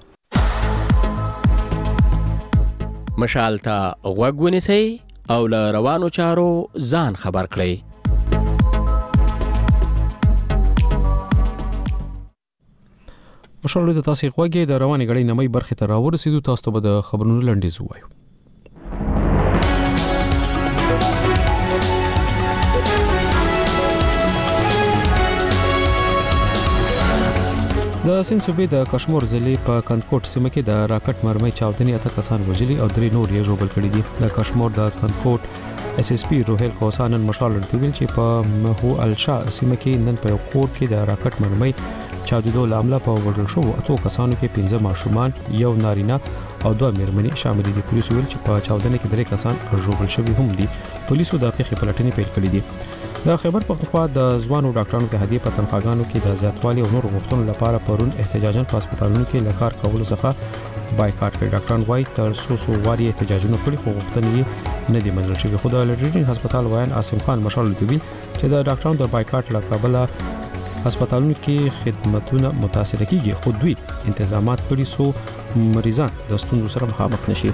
مشال ته غوږ ونیسئ او له روانو چارو ځان خبر کړئ. مشال د تاسو غوږی د رواني غړي نمای برخه ته راورسېدو. تاسو ته به د خبرونو لنډیز وایو. د سند صوبې د کشمیر ضلع په کندکوټ سیمه کې د راکټ مرمۍ چاودنې 8 کسان وژلي او 3 نور یې ژوبل کړي دي. د کشمیر د کندکوټ اس اس پی روهیل کوسان مشال ورته ویل چې په مهو الشا سیمه کې نن په کور کې د راکټ مرمۍ چاودیدو لامل په وژل شو 8 کسانو کې 15 ماشومان، یو نارینه او 2 مېرمنې شامل دي. پولیسو ویل چې په چاودنې کې 3 کسان ژوبل شوي هم دي. پولیسو د پیښې پلټنې پیل کړې دي. د خیبر پختونخوا د ځوانو ډاکټرانو اتحادیې په تنخواګانو کې د زیاتوالي او نور غوښتنو لپاره پرون احتجاجاً په هسپتالونو کې له کار کولو څخه بایکاټ کړ. ډاکټران وايي تر څو واري احتجاجونه کړي خو غوښتنې یې نه دي منل شوې. خو د لډرینګ هسپتال وایي عاصم خان مشال دوی چې د ډاکټرانو د بایکاټ له کبله هسپتالونو کې خدماتونه متاثر کیږي، خو دوی تنظیمات کړي سو مریضان د ستونزو سره مخامخ نشي.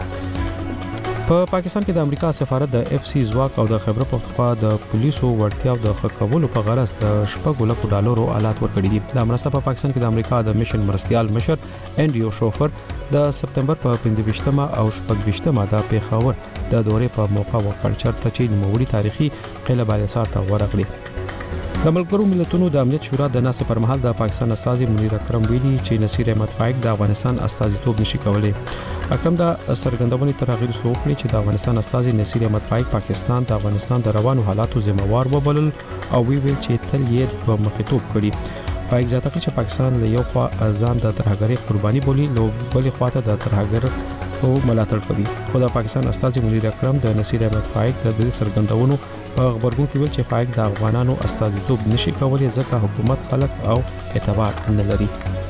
په پاکستان کې د امریکا سفارت د اف سی ځواک او د خیبر پختونخوا د پولیسو وړتیاو د خکولو په غرض د $1,00,000 آلات ورکړي دي. د مرسته په پاکستان کې د امریکا د میشن مرستيال مشر انډریو شوفر د سپتمبر په 15مه او 16مه د پیښور د دورې په موقع وکړ چې د نوموړي تاریخي قلعه بالسار ته ورغلي. د ملګرو ملتونو د امنیت شورا د ناستې پر مهال د پاکستان استازي منیر اکرم ویلي چې نصیر احمد فائق د افغانستان استازیتوب نشي کولای. اکرم دا سرګندونې تر هغه وروسته وکړي چې د افغانستان استازي نصیر احمد فائق پاکستان د افغانستان د روانو حالاتو ذمہوار وبلل او ویل چې تل یې په مخېتوب کړي. فائق زیاته کړ چې پاکستان له یو خوا ځان د ترهګرۍ قرباني بولي، نو بلې خواته د ترهګر او ملاتړ کوي. خو د پاکستان استازي منیر اکرم د نصیر احمد فائق د دې سرګندونو په خبرګون کې ویل چې فائق د افغانانو استازیتوب نشي کولای ځکه حکومت خلک او اعتبار نه لري.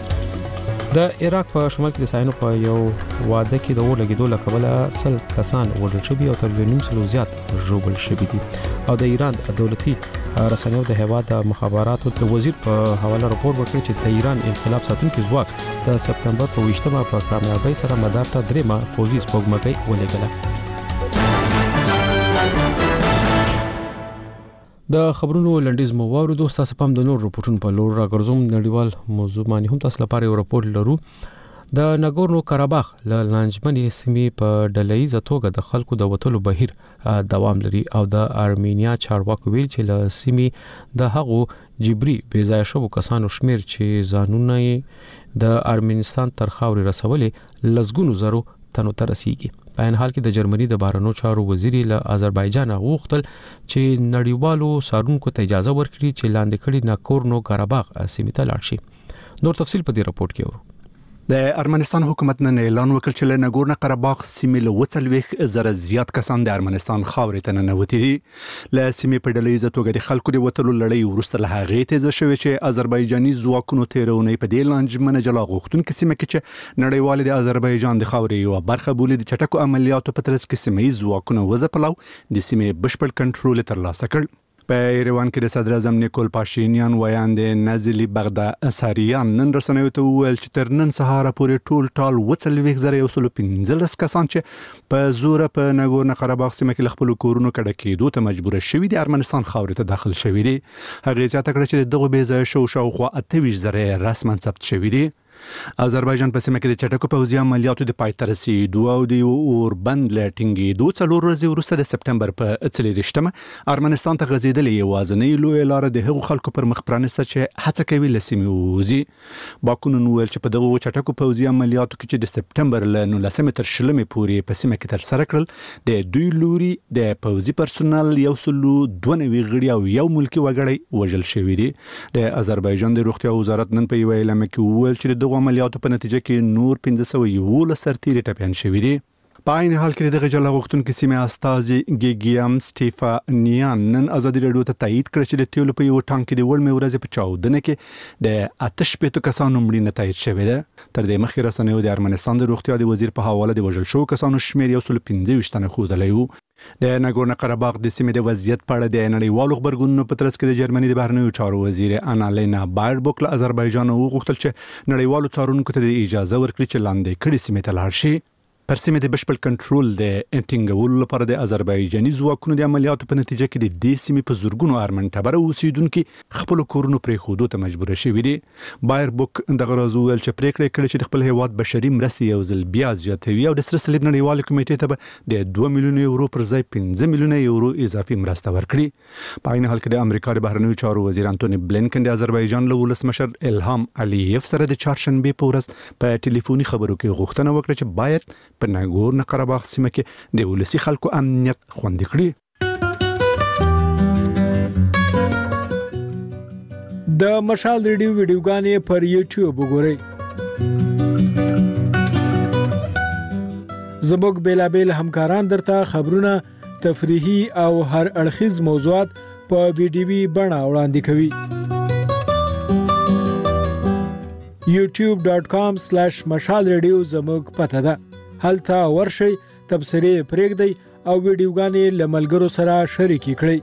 د عراق په شمال کې د ساينو په یو واده کې د اور لګیدو لکبله 100 کسان وژل شوي او تر 900 زیات ژوبل شوي دي. او د ایران دولتي رسنیو د هیواد مخابراتو د وزیر په حواله راپور ورکړ چې د ایران انقلاب ساتونکو ځواک د سپتمبر په 20مه په کامیابی سره مدار ته درېمه فوزي سپوږمکۍ ولېږله. د خبرونو لنډیز مو واورېدو. تاسو په د نور رپورټونو په لور راګرځوم. نړیوال موضوع باندې هم تاسو لپاره یو رپورټ لرو. د ناګورنو کاراباخ له لانجمنې سیمې په ډله‌ایزه توګه د خلکو د وټلو بهیر دوام لري او د ارمینیا چارواکو ویل چې له سیمې د هغو جبري بې ځای شوو کسانو شمیر چې ځانونه د ارمنستان تر خاورې رسولې لزګونو زرو تنو ته رسیږي. په ان حال کې د جرمني د بهرنیو چارو وزیر له آذربایجان غوښتل چې نړیوالو سارونکو ته اجازه ورکړي چې لاندې کړي ناګورنو کاراباخ سیمې ته لاړ شي. نور تفصیل په دې رپورت کې ورو. د ارمنستان حکومت نن اعلان وکړ چې له ناګورنو کاراباخ سیمې له 40,000 زیات کسان د ارمنستان خاورې ته ننوتي دي. له سیمې په ډله‌ایزه توګه د خلکو د وټلو لړۍ وروسته له هغې تیزه شوې چې آذربایجاني ځواکونو تیرونې په دې لانجمنه جلا غوښتونکو سیمه کې چې نړیوال د آذربایجان د خاورې یو برخه بولي د چټکو عملیاتو په ترڅ کې سیمې ځواکونه وځپلو د سیمې بشپړ کنټرول ترلاسه کړ. په ایروان کې د صدر اعظم نیکول پاشینیان ویاند نازلی بغداساریان نن رسنیو ته وویل چې تر نن سهار پورې ټول 40,115 کسان چې په زور په ناګورنو کاراباخ سیمه کې خپل کورونو کډه کېدو ته مجبور شوي دي ارمنستان خاورې ته داخل شوي دي. هغه زیاته کړه چې دغه بې ځای شاوخوا 28,000 رسما ثبت شوي دي. آذربایجان په سیمه کې د چټکو پوځي عملیاتو د پای ته رسیدو او د اوربند لټینګېدو 4 ورځې وروسته د سپتمبر په 23مه ارمنستان ته غځېدلې یوازینۍ لویه لار د هغو خلکو پر مخ پرانسته چې هڅه کوي له سیمې ووځي. باکونو ویل چې په دغه چټکو پوځي عملیاتو کې چې د سپتمبر له 19 تر 20 پورې په سیمه کې تر سره کړل د دوی لوري د پوځي پرسونل 192 غړي او یو ملکی وګړی وژل شوی دي. د آذربایجان د روغتیا وزارت نن په یو اعلامیه کې وویل چې دغه عملیاتو په نتیجه کې نور 1511 سرتیري ټپیان شوي دي. په عین حال کې دغه جلا غوښتونکو سیمه استازي ګیګیام سټيفانیان نن ازادي رادیو ته تایید کړ چې د تیلو په یو ټانک کې د ولمې ورځې په چاودنه کې د آتش پېټو کسانو مړینه تایید شوې ده. تر دې مخکې رسنیو د ارمنستان د روغتیا د وزیر په حواله د وژل شوو کسانو شمېر 125 تنه ښودلی و. د ناګورنو قرهباغ د سیمې د وضعیت په اړه د نړیوالو خبرګونونو په ترڅ کې د جرمني د بهرنیو چارو وزیر انالینا بایربوک له آذربایجان وغوښتل چې نړیوالو څارونکو ته د اجازه ورکړي چې لاندې کړي سیمې ته لاړ شي. پر سیمې د بشپړ کنټرول د ټینګولو لپاره د آذربایجاني ځواکونو د عملیاتو په نتیجه کې د دې سیمې په زورګونو ارمن ټبره اوسیدونکو خپل کورونو پرېښودو ته مجبور شوي دي. بایربوک دغه راز ویل چې پریکړه کړې چې د خپل هیواد بشري مرستې یو ځل بیا زیاتوي او د سره صلیب نړیوال کمیټې ته به د 2 میلیون یورو پر ځای 15 میلیون یورو اضافي مرسته ورکړي. په عین حال کې د امریکا د بهرنیو چارو وزیر انټونی بلینکن د آذربایجان له ولسمشر الهام علیف سره د چهارشنبه په ورځ په ټلیفوني خبرو کې غوښتنه وکړه چې باید په ناګورنو قرهباغ سیمه کې د ولسی خلکو امنیت خوندي کړي. د مشال ریډیو ویډیوګانې پر یوټیوب وګورئ. زموږ بیلابل همکاران درته خبرونه، تفریحي او هر اړخیز موضوعات په ویډیوي بڼه وړاندې کوي. youtube.com/مشال ریډیو زموږ پته ده. هلته ورشئ، تبصرې پرېږدئ او ویډیوګانې له ملګرو سره شریکې کړئ.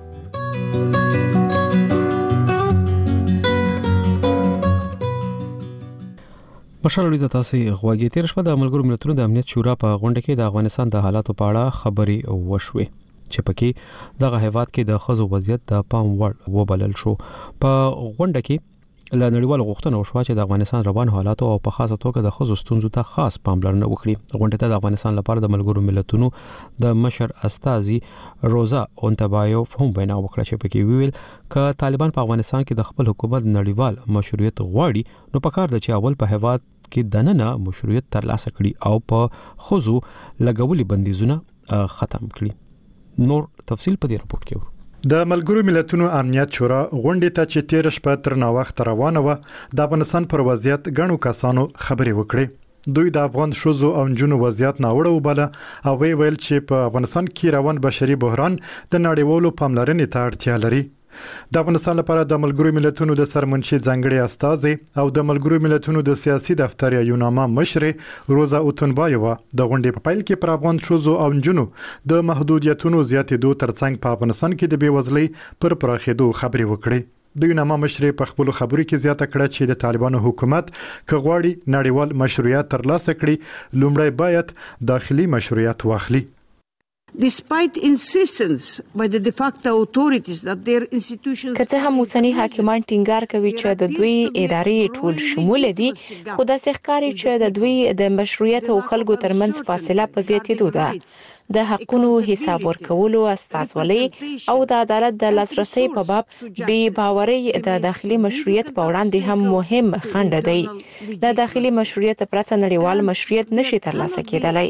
مشال ریډیو ته تاسو غواړئ. تیر شپه د ملګرو ملتونو د امنیت شورا په غونډه کې د افغانستان د حالاتو په اړه خبرې وشوې چې پکې دغه هیواد کې د خزو وضعیت د پام وړ وبلل شو. په غونډه کې له نړیوالو غوښتنه وشوه چې د افغانستان روان حالاتو او په خاصه توګه د خزو ستونزو ته خاص پاملرنه وکړي. غونډه ته د افغانستان لپاره د ملګرو ملتونو د مشر استازي روزا اونتبایوف هم وینا وکړه چې پکې ویل ک طالبان په افغانستان کې د خپل حکومت نړیوال مشروعیت غواړي نو پکار د چې اول په هیواد کې دننه مشروعیت ترلاسه کړي او په خزو لګولي بندیزونه ختم کړي. نور تفصیل په دې راپورټ کې د ملګرو ملتونو امنیت شورا غونډې ته چې تیر شپه تر نا وخت روانه و د افغانستان پر وضعیت غنو کسانو خبرې وکړې. دوی د افغان شوزو او جنو وضعیت ناوړه وبله او ویل چې په افغانستان کې روان بشري بحران د نړیوالو پاملرنې ته اړتیا لري. د افغانستان لپاره د ملګرو ملتونو د سرمنشي ځانګړي استازي او د ملګرو ملتونو د سیاسي دفتر یوناما مشر روزا اوتنبایووا د غونډې په پیل کې پر افغان شوزو او جنو د محدودیتونو زیاتېدو ترڅنګ په افغانستان کې د بیوزلۍ پر پراخېدو خبرې وکړې. د یوناما مشر په خپل خبرو کې زیاته کړه چې د طالبانو حکومت کغواړي نړیوال مشروعیت ترلاسه کړي لومړی باید داخلي مشروعیت واخلي. Despite insistence by the de facto authorities that their institutions که څه هم اوسنی حاکمان ټینګار کوي چې د دوی ادارې ټول شمول دي، خو د ښکاری چې د دوی د مشروعیت او خلکو ترمنځ فاصله په زیاتېدو ده. د حقونو حساب ورکولو استازولي او د عدالت د لاسرسي په باب بې باوري د داخلي مشروعیت په وړاندې هم مهم خنډ دی. د داخلي مشروعیت پرته نړیوال مشروعیت نشي ترلاسه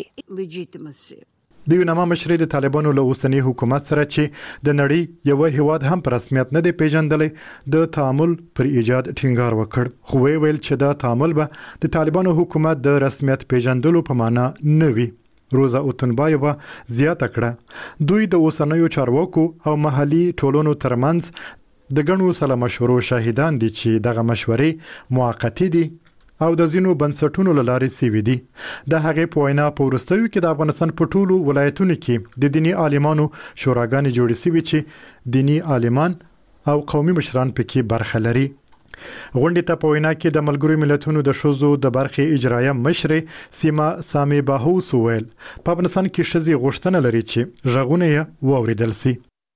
کېدلی. د یوناما مشر د طالبانو له اوسنی حکومت سره چې د نړۍ یو هیواد هم په رسمیت نه دی پیژندلی د تعامل پر ایجاد ټینګار وکړ. خو ویل چې دا تعامل به د طالبانو حکومت د رسمیت پیژندلو په معنا نه وي. روزا اوتنبایووا زیاته کړه دوی د اوسنیو چارواکو او محلي ټولنو ترمنځ د غنو سره مشورو شاهدان دي چې دغه مشورې موقتی دي او د زینو بنسټونو لارې سیوي دي. د هغې په وینا په وروستیو کې د افغانستان په ټولو ولایتونو کې د دینی عالمانو شوراګانې جوړې سوي چې دینی عالمان او قومي مشران پکې برخه لري. غونډې ته په وینا کې د ملګرو ملتونو د شوزو د برخې اجرایه مشر سیما سامي باهوس ویل په افغانستان کې ښځې غوښتنه لري چې غږونه یې واوریدل شي.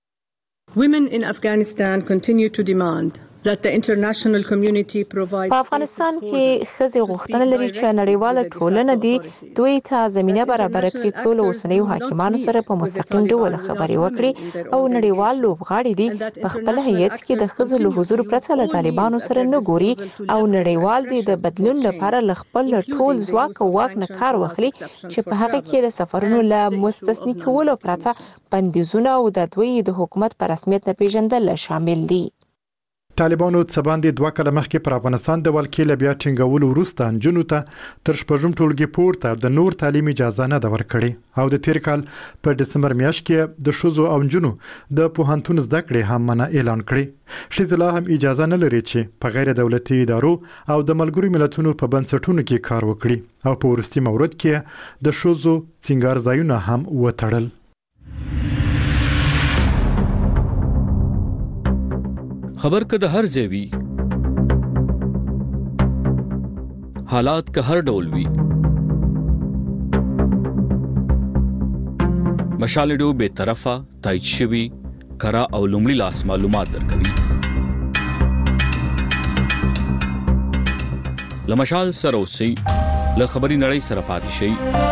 Women in Afghanistan continue to demand that the international community provide. په افغانستان کې ښځې غوښتنه لري چې نړیواله ټولنه دې دوی ته زمینه برابر کړي څو له اوسنیو حاکمانو سره په مستقیم ډول خبرې وکړي او نړیوال لوبغاړي دې په خپل هیئت کې د ښځو له حضور پرته له طالبانو سره نه ګوري او نړیوال دې د بدلون لپاره له خپل ټول ځواک او واک نه کار واخلي چې په هغه کې د سفرونو له مستثنی کولو پرته بندیزونه او د دوی د حکومت په رسمیت نه پیژندل شامل دي. طالبانو څباندې 2 کاله مخکې پر افغانستان د ولکې بیا ټینګولو وروسته نجونو ته تر شپږم ټولګي پورته د نور تعلیم اجازه نه ورکړي او د تیر کال په دسمبر میاشت کې د شوزو او نجونو د پوهنتون زده کړې هم منع اعلان کړي. ښځې هم اجازه نه لري چې په غیر دولتي ادارو او د ملګرو ملتونو په بنسټونو کې کار وکړي او په وروستي مورد کې د شوزو څنګار ځایونه هم وتړل. خبر که د هر ځای وي، حالات که هر ډول وي، مشال ریډیو به طرفه تایید شوی کرا او لومړی لاس معلومات درکوي. لمشال سره اوسئ، له خبري نړۍ سره پاتې شئ.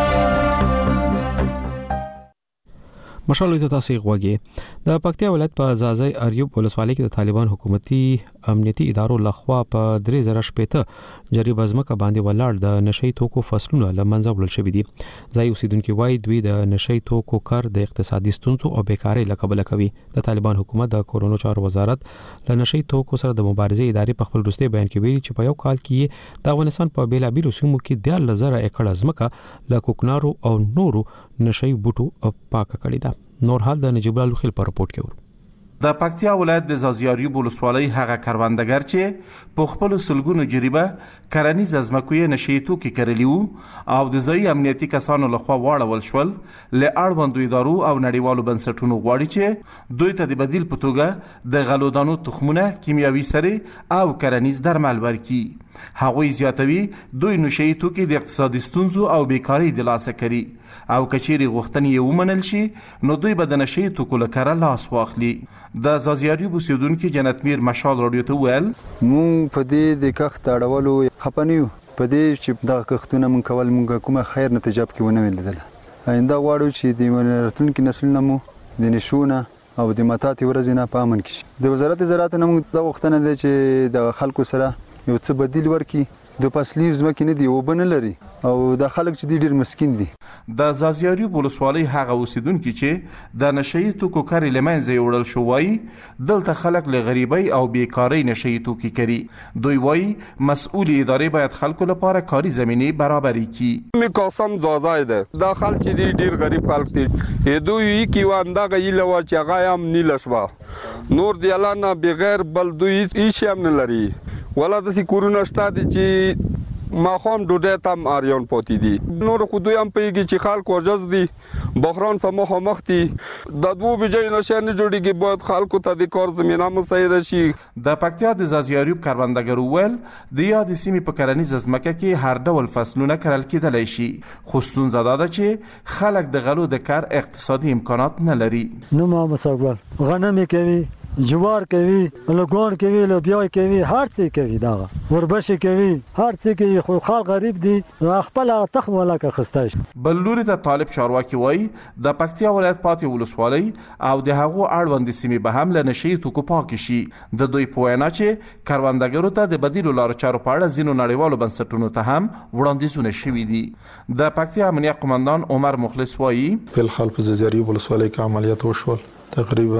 مشال ته تاسو غوږی. د پکتیا ولایت په زازای اریوب ولسوالۍ کې د طالبان حکومتي امنیتي ادارو لخوا په 3018 جریب ازمکه باندې ولاړ د نشئی توکو فصلونه لمنځه وړل شوې دي. ځای اوسیدونکو وایي دوی د نشئی توکو کار د اقتصادي ستونزو او بیکاری لقب کوي. د طالبان حکومت د کورونو چارو وزارت له نشئی توکو سره د مبارزې ادارې په خپل وروستي بیان کې ویلي چې په یو کال کې د افغانستان په بیلابیلو سیمو کې 10,000 ایکړ ازمکه له کوکنارو او نورو نشئی بوټو پاکه کړې ده. نور حال د نجیب الله خیل په رپورت کې ور. د پکتیا ولایت د زازیاریو ولسوالۍ هغه کاروندګر چې په خپل سلګونو جریبه کرنیز ازمکوي نشئی توکي کرلی وو او د ځای امنیتي کسانو لخوا واړول شول، له اړوندو ادارو او نړیوالو بنسټونو غواړي چې دوی ته د بدیل په توګه د غلودانو تخمونه، کیمیاوي سرې او کرنیز درمل ورکړي. هغوی زیاتوي دوی نشئی توکي د اقتصادي ستونزو او بیکاری د لاسه کوي او کچيري غوښتنې یې ومنل شي نو دوی به د نشئی توکو لکاره لاس واخلي. د زازیاري اوسیدونکو جنت میر مشال رادیو ته ویل مونږ په دې د کښت اړولو خپنیو په دې چې دا کښتونه مونږ کول مونږ کومه خیر نتیجه کې ونه ولیدل. آینده غواړو چې د راتلونکي نسلونو مو د نشونه او د ماتاتي ورځې نه په امن کې د وزارت زراعت نه مونږ دا وختونه دي چې د خلکو سره یو څه بدیل ورکي. د فصلي ځمکې نه دی وبنه لري او د خلک چې ډیر مسکین دي. د زازیاري ولسوالۍ هغه اوسیدونکو چې د نشئی توکو کار لمنځه وړل شو وایي دلته خلک له غریبۍ او بیکاری نشئی توکي کوي. دوی وایي مسؤل ادارې باید خلکو لپاره کاري زمینه برابري کړي. می قسم زازای ده د خلک چې ډیر غریب خلک دي دوی کی واندا غیله ور چې غایم نیلشوا نور دی الله نه بغیر بل دوی هیڅ هم نه لري ولا د سکورونه شته دي چې ماخوم ډوډۍ تم اریون پوتی دي. نور خو دوی هم پیږي چې خلک وجز دي بحران سمه مختی د دوه بجې نشه نه جوړیږي باید خلکو ته د کار زمينه مساعده شي. د پکتیا د زازیاریوب کاروندګر ول د یاد سیمې په کرنیز ازمکه کې هر ډول فصلونه کرل کېدلی شي خو ستونزه ده چې خلک د غلو د کار اقتصادي امکانات نه لري. نو ما مساوات غنم کوي، جوار کوي، لګون کوي، لوبیا کوي، هر څه کوي، دا وربشي کوي، هر څه کوي خو خلک غریب دي خپل تخم ولا که خستای. بل لوري ته طالب چارواکي وای د پکتیا ولایت پاتې ولسوالۍ او د هغو اړوند سیمې به هم له نشئی توکو پاک شي. د دوی په وینا چې کاروندګرو ته د بدیلو لارو چارو په اړه ځینو نړیوالو بنسټونو ته هم وړاندیزونه شوي دي. د پکتیا امنیه قومندان عمر مخلص وایي په الحال په زازیاري ولسوالۍ کې عملیات وشول تقریبا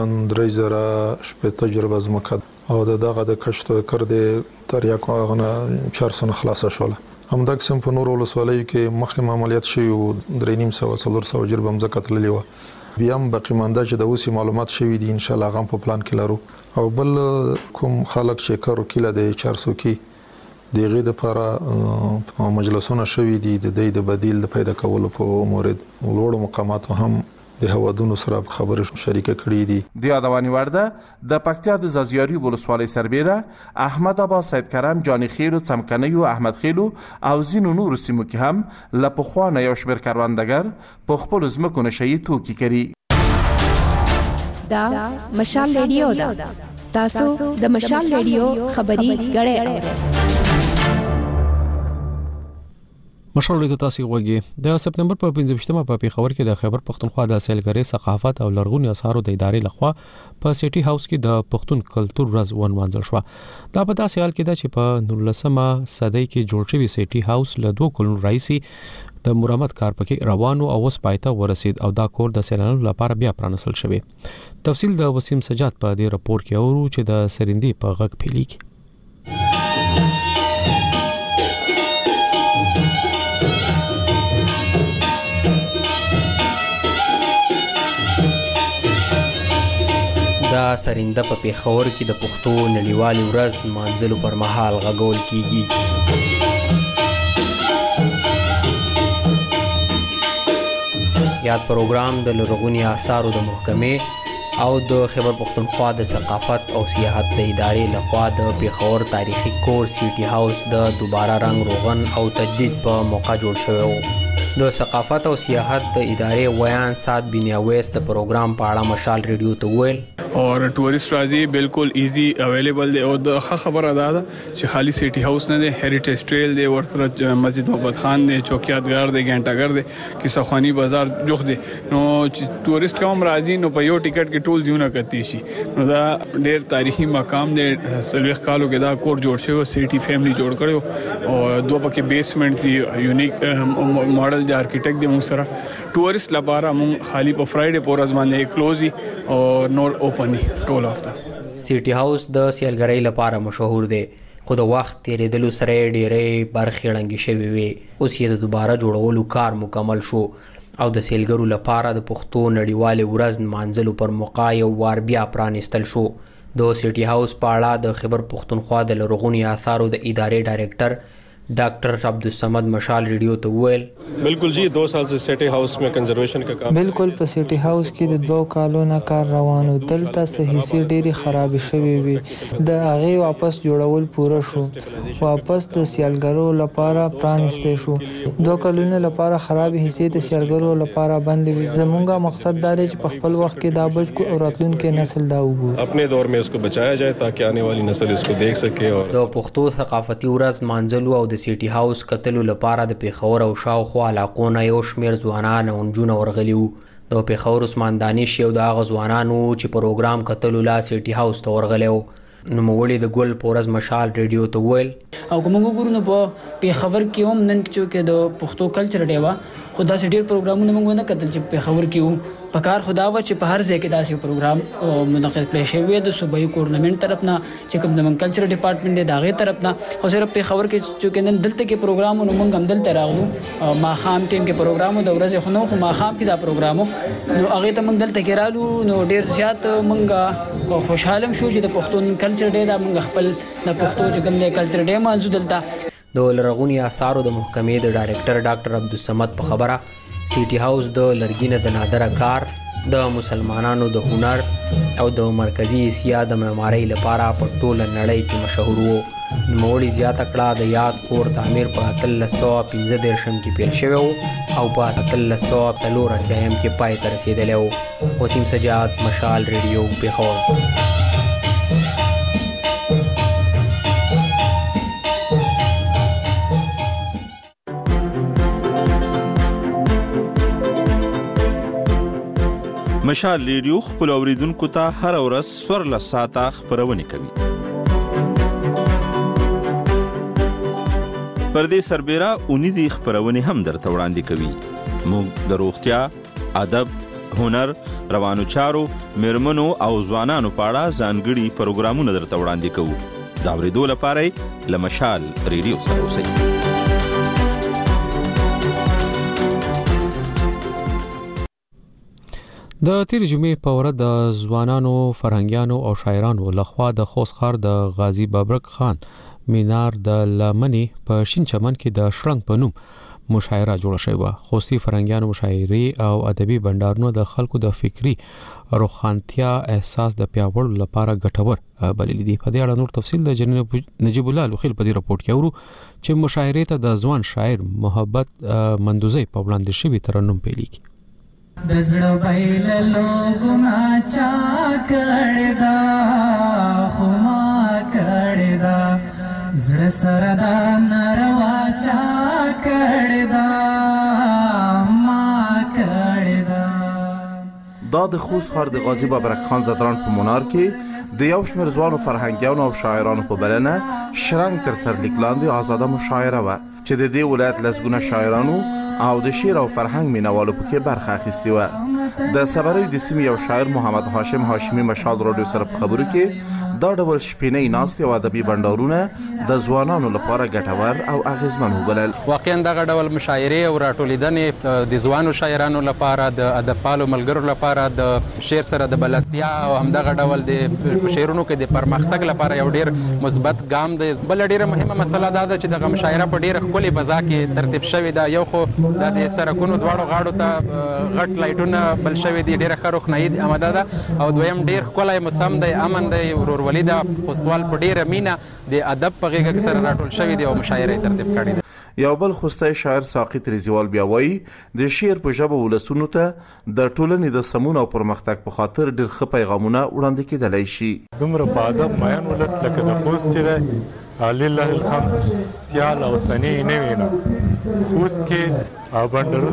3000 تجربه ځمکه او دغه د کشت کړ د تاریخ غنه 400 خلاصه شول. همدا قسم په نور ولسوالۍ کې مخکې عملیات شوی او 350 جربه ځمکه تللی و. بیا هم باقی مانده چې د اوسې معلومات شوی دي ان شاء الله غو په پلان کې لرو او بل کوم خلک چې کارو کله د 400 کې دغه د لپاره مجلسونه شوی دي د دې د بدیل د پیدا کولو په مورد لوړ مقامات هم د هوادونو سره خبرې شریکه کړې دي. د یادوانی ورده د پکتیا د زازیاري ولسوالۍ سربیره احمد آباد، سید کرم، جانی خیل، څمکنی او احمد خیل او زینو نور سیمو کې هم له پخوانه یو شمېر کاروندګر په خپل ځمکو نشئی توکي کوي. دا مشال ریډیو ده. تاسو د مشال ریډیو خبري غړې اورئ. مشال ریډیو تاسو وګورئ د سپتمبر په 15مه په پیښور کې د خیبر پښتونخوا د سیلګری ثقافت او لرغوني اثارو د ادارې لخوا په سیټي هاوس کې د پښتون کلچر ورځ ونمانځل شو. دا په داسې حال کې ده چې په 19مه صدۍ کې جوړ شوی سیټي هاوس له 2 کلونو راځي د مرمت کار پکې روانو او اوس پایته ورسید او دا کور د سیلانیانو لپاره بیا پرانسل شوی. تفصیل د وسیم سجاد په دې راپور کې اورو چې د سرندې په غږ پیلیږي. دا سرنده په پیښور کې د پښتو نړیوالې ورځ مانځلو پر مهال غږول کیږي. یاد پروګرام د لرغوني آثارو د محکمې او د خیبر پښتونخوا د ثقافت او سیاحت د ادارې لخوا د پیښور تاریخي کور سیټي هاوس د دوباره رنگ روغن او تجدید په موقع جوړ شوی و. د ثقافت او سیاحت د ادارې ویان سات بنیاویس د پروګرام په اړه مشال ریډیو ته ویل اور ټورست راځي بالکل ایزی اویلیبل دی او د خبره ده چې خالی سیټي هاوس نه دی، هریټیج ټریل دی، ورسره مسجد محمد خان دی، چوکیاتګر دی، ګنټاګر دی، کیسه خوانی بازار جوخ دی. نو چې ټورست کوم راځي نو په یو ټیکټ کې ټول ځونه کتی شي. نو دا ډیر تاریخي مقام دی. سلوخ کالو کې دا کور جوړ شوی، سیټي فیملی جوړ کړو او دوه پکې بیسمنټ دی، یونیک ماډل د ارکیټیکټ دی. موږ سره ټورست لپاره موږ خالی په فرایډے پورز باندې کلوزي او نور اوپن ټول افته. سیټي هاوس د سیلګرۍ لپاره مشهور دی، خو د وخت تیریدلو سره ډېرې برخې ړنګې شوې وې. اوس یې د دوباره جوړولو کار مکمل شو او د سیلګرو لپاره د پښتو نړیوالې ورځ نمانځلو پر موقع یو وار بیا پرانیستل شو. د سیټي هاوس په اړه د خیبر پښتونخوا د لرغوني آثارو د ادارې ډایریکټر doctor Abdulsamad Mashal radio तो वैल बिल्कुल जी 2 साल से city house में कंजर्वेशन का काम बिल्कुल په city house کې د 2 کالو نه کار روانو. دلته صحیح سي ډيري خراب شوي وي، د هغه واپس جوړول پوره شو، واپس د سیالګرو لپاره پرانسته شو. 2 کلونو لپاره خراب حصے د سیالګرو لپاره بند وي. زمونږه مقصد دا دی چې په خپل وخت کې دا بچ کو او راتلونکي نسل دا وګوري، اپنے دور में इसको बचाया जाए ताकि आने वाली नस्ल इसको देख सके. और د پښتو ثقافتي ورځ مانځلو او د سیټي هاوس کتلو لپاره د پیښور او شاوخوا علاقو نه یو شمېر ځوانان او نجونه ورغلي وو. د پیښور عثمان دانش یو د هغه ځوانانو چې پروګرام کتلو لا سیټي هاوس ته ورغلی و. نوموړي د ګل پورز مشال ریډیو ته ویل او کوم وګورو نو په پیښور کې هم نن چې د پښتو کلچر ډیوا خدا سي ډیر پروګرامونه موږ نه کتل چې پیښور کې وو. په کار خدا و چې په هر ځای کې داسې پروګرام منعقد کړی شوی د صوبایي ګورنمنت طرف نه چې کوم د کلچر ډپارټمنټ دی داغه طرف نه. خو صرف پیښور کې چې نن دلته کې پروګرام نو موږ هم دلته راغلو. ما خام ټیم کې پروګرام د ورځې خو نو خو ما خام کې دا پروګرام نو هغه ته موږ دلته کې رالو. نو ډیر زیات موږ خوشاله شو چې د پښتون کلچر ډیر موږ خپل د پښتو چې کوم د کلچر ډیر مانځو دلته. د لرغوني آثارو د محکمې د ډایریکټر ډاکټر عبدالصمد په خبره سیټي هاوس د لرګینه د نادره کار د مسلمانانو د هنر او د مرکزی اسیا د معمارۍ لپاره په ټوله نړۍ کې مشهور وو. نوموړي زیاته کړه د یاد کور تعمیر په 1315 کې پیل شوی او په 1340 کې پای ته رسیدلی و. وسیم سجاد مشال ریډیو پیښور. مشال ریډیو خپل اوریدونکو ته هر ورځ 14 ساعته خبرونه کوي. پر دې سربېره اونیزي خبرونه هم درته وړاندې کوي. موږ د روغتیا، ادب، هنر، روانو چارو، میرمنو او ځوانانو په اړه ځانګړي پروګرامونه درته وړاندې کوو. دا اوریدو لپاره له مشال ریډیو سره اوسئ. د تیر جمعې په ورځ د ځوانانو فرهنګیانو او شاعرانو لخوا د خوست ښار د غازی بابرک خان مینار د لمنې په شین چمن کې د شړنګ په نوم مشاعره جوړه شوې وه. خوستي فرهنګیانو مشاعري او ادبي بندرونو د خلکو د فکری روښانتیا احساس د پیاوړلو لپاره ګټور بللي دي. په دې اړه نور تفصیل د جنرال نجیب الله لوخیل په دې راپورټ کې اورو چې مشاعرې ته د ځوان شاعر محبت مندوزي په وړاندې شوی ترنم پیلېږي. دزړه بیل لوګنا چا کړدا خو ما کړدا زړه سره دا ناروا چا کړی دا ما کړی دا. دا د خوست ښار د غازي بابرک خان زدران په منار کې د یو شمېر ځوانو فرهنګیانو او شاعرانو په بلنه شرنګ تر سرلیک لاندې ازاده مشاعره وه چې د دې ولایت لسګونه شاعرانو او د شعر او فرهنګ مینوالو پکې برخه اخیستې وه. د صبرۍ د سیمې یو شاعر محمد هاشم هاشمي مشال راډیو سره په خبرو کې دا ډول شپینۍ ناستې او ادبي بنډارونه د ځوانانو لپاره ګټور او اغیزمن وبلل. واقعا دغه ډول مشاعرې او راټولېدنې د ځوانو شاعرانو لپاره د ادبپالو ملګرو لپاره د شعر سره د بلدتیا او همدغه ډول د شعرونو کې د پرمختګ لپاره یو ډیر مثبت ګام دی. بل ډیره مهمه مسله دا ده چې دغه مشاعره په ډیره ښکلې فضا کې ترتیب شوې ده. یو خو د سړکونو دواړو غاړو ته غټ لایټونه بل شوي دي، ډیره ښه روښنایي آماده ده او دویم ډیر ښکلی موسم دی، امن دی، ورورولي ده. خوستوال په ډیره مینه د ادب په غېږه کې سره راټول شوي دي او مشاعره ترتیب کړې ده. یو بل خوستی شاعر ساقط ریزیوال بیا وایي د شعر په ژبه ولسونو ته د ټولنې د سمون او پرمختګ په خاطر ډېر ښه پیغامونه وړاندې کېدلی شي. دومره په ادب مین ولس لکه د خوست چې دی لله الحمد سیال او سنې نه وي نه. خوست کې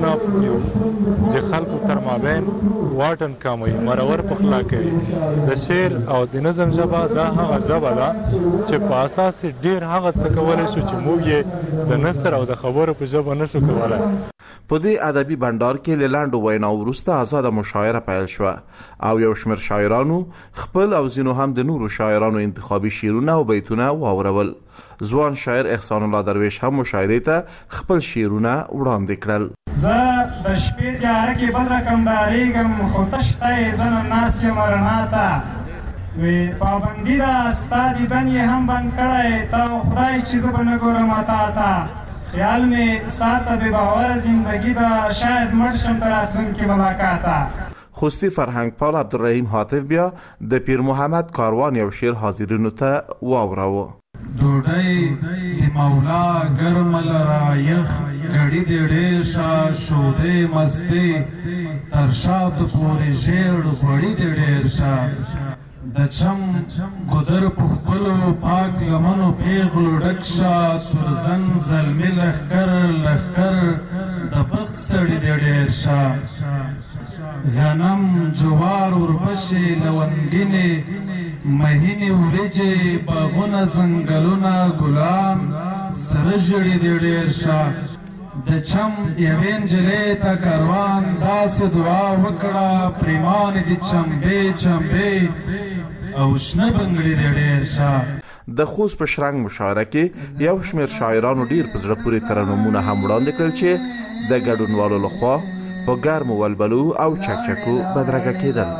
بنډرونه د خلکو تر مابین واټن کموي، مرور پخلا کوي. د شعر او د نظم ژبه دا هغه ژبه ده چې په اساس ډېر هغه څه کولی شو چې موږ یې د نثر او د خبرو په ژبه نشو کولی. په دې ادبي بنډار کې له لنډو ویناو وروسته ازاده مشاعره پیل شوه او یو شمېر شاعرانو خپل او ځینو هم د نورو شاعرانو انتخابي شعرونه او بیتونه واورول. ځوان شاعر احسان الله درویش هم مشاعرې ته خپل شعرونه وړاندې کړل. زه د شپې تیاره کې بل رقم ډارېږم خو تش ته یې زه نن ناست یم رڼا ته وی پابندي ده ستا دیدن یې هم بند کړی ته خدای چې زه به نه ګورم تا ته خیال مې ساته بې باوره زندگی ده شاید مړ شم تر راتلونکي ملاقاته. خوستی فرهنګ پال عبدالرحیم حاطف بیا د پیر محمد کاروان یو شعر حاضرینو ته واوراوه. ډوډۍ د مولا ګرم لره یخ ګړي دې ډېر شه شودې مستې تر شاتو پورې ژیړ غوړي دې ډېر شه د چم ګودر په خپلو پاک لمنو پیغلو ډک شه تورزن زلمي لښکر د بخت سړي دې ډېر شه غنم جوار وربشې لونګینې مهینې وریجې باغونه ځنګلونه ګلان سره ژړي دې ډېر شه د چم یوې نجلۍ ته کاروان داسې دعا وکړه پریمانې دې چمبې او شنه بنګړي دې ډېر شه. د خوست په شرنګ مشاعره کې یو شمېر شاعرانو ډېر په زړه پورې ترنمونه هم وړاندې کړل چې د ګډونوالو لخوا په ګرمو ولبلو او چکچکو بدرګه کېدل.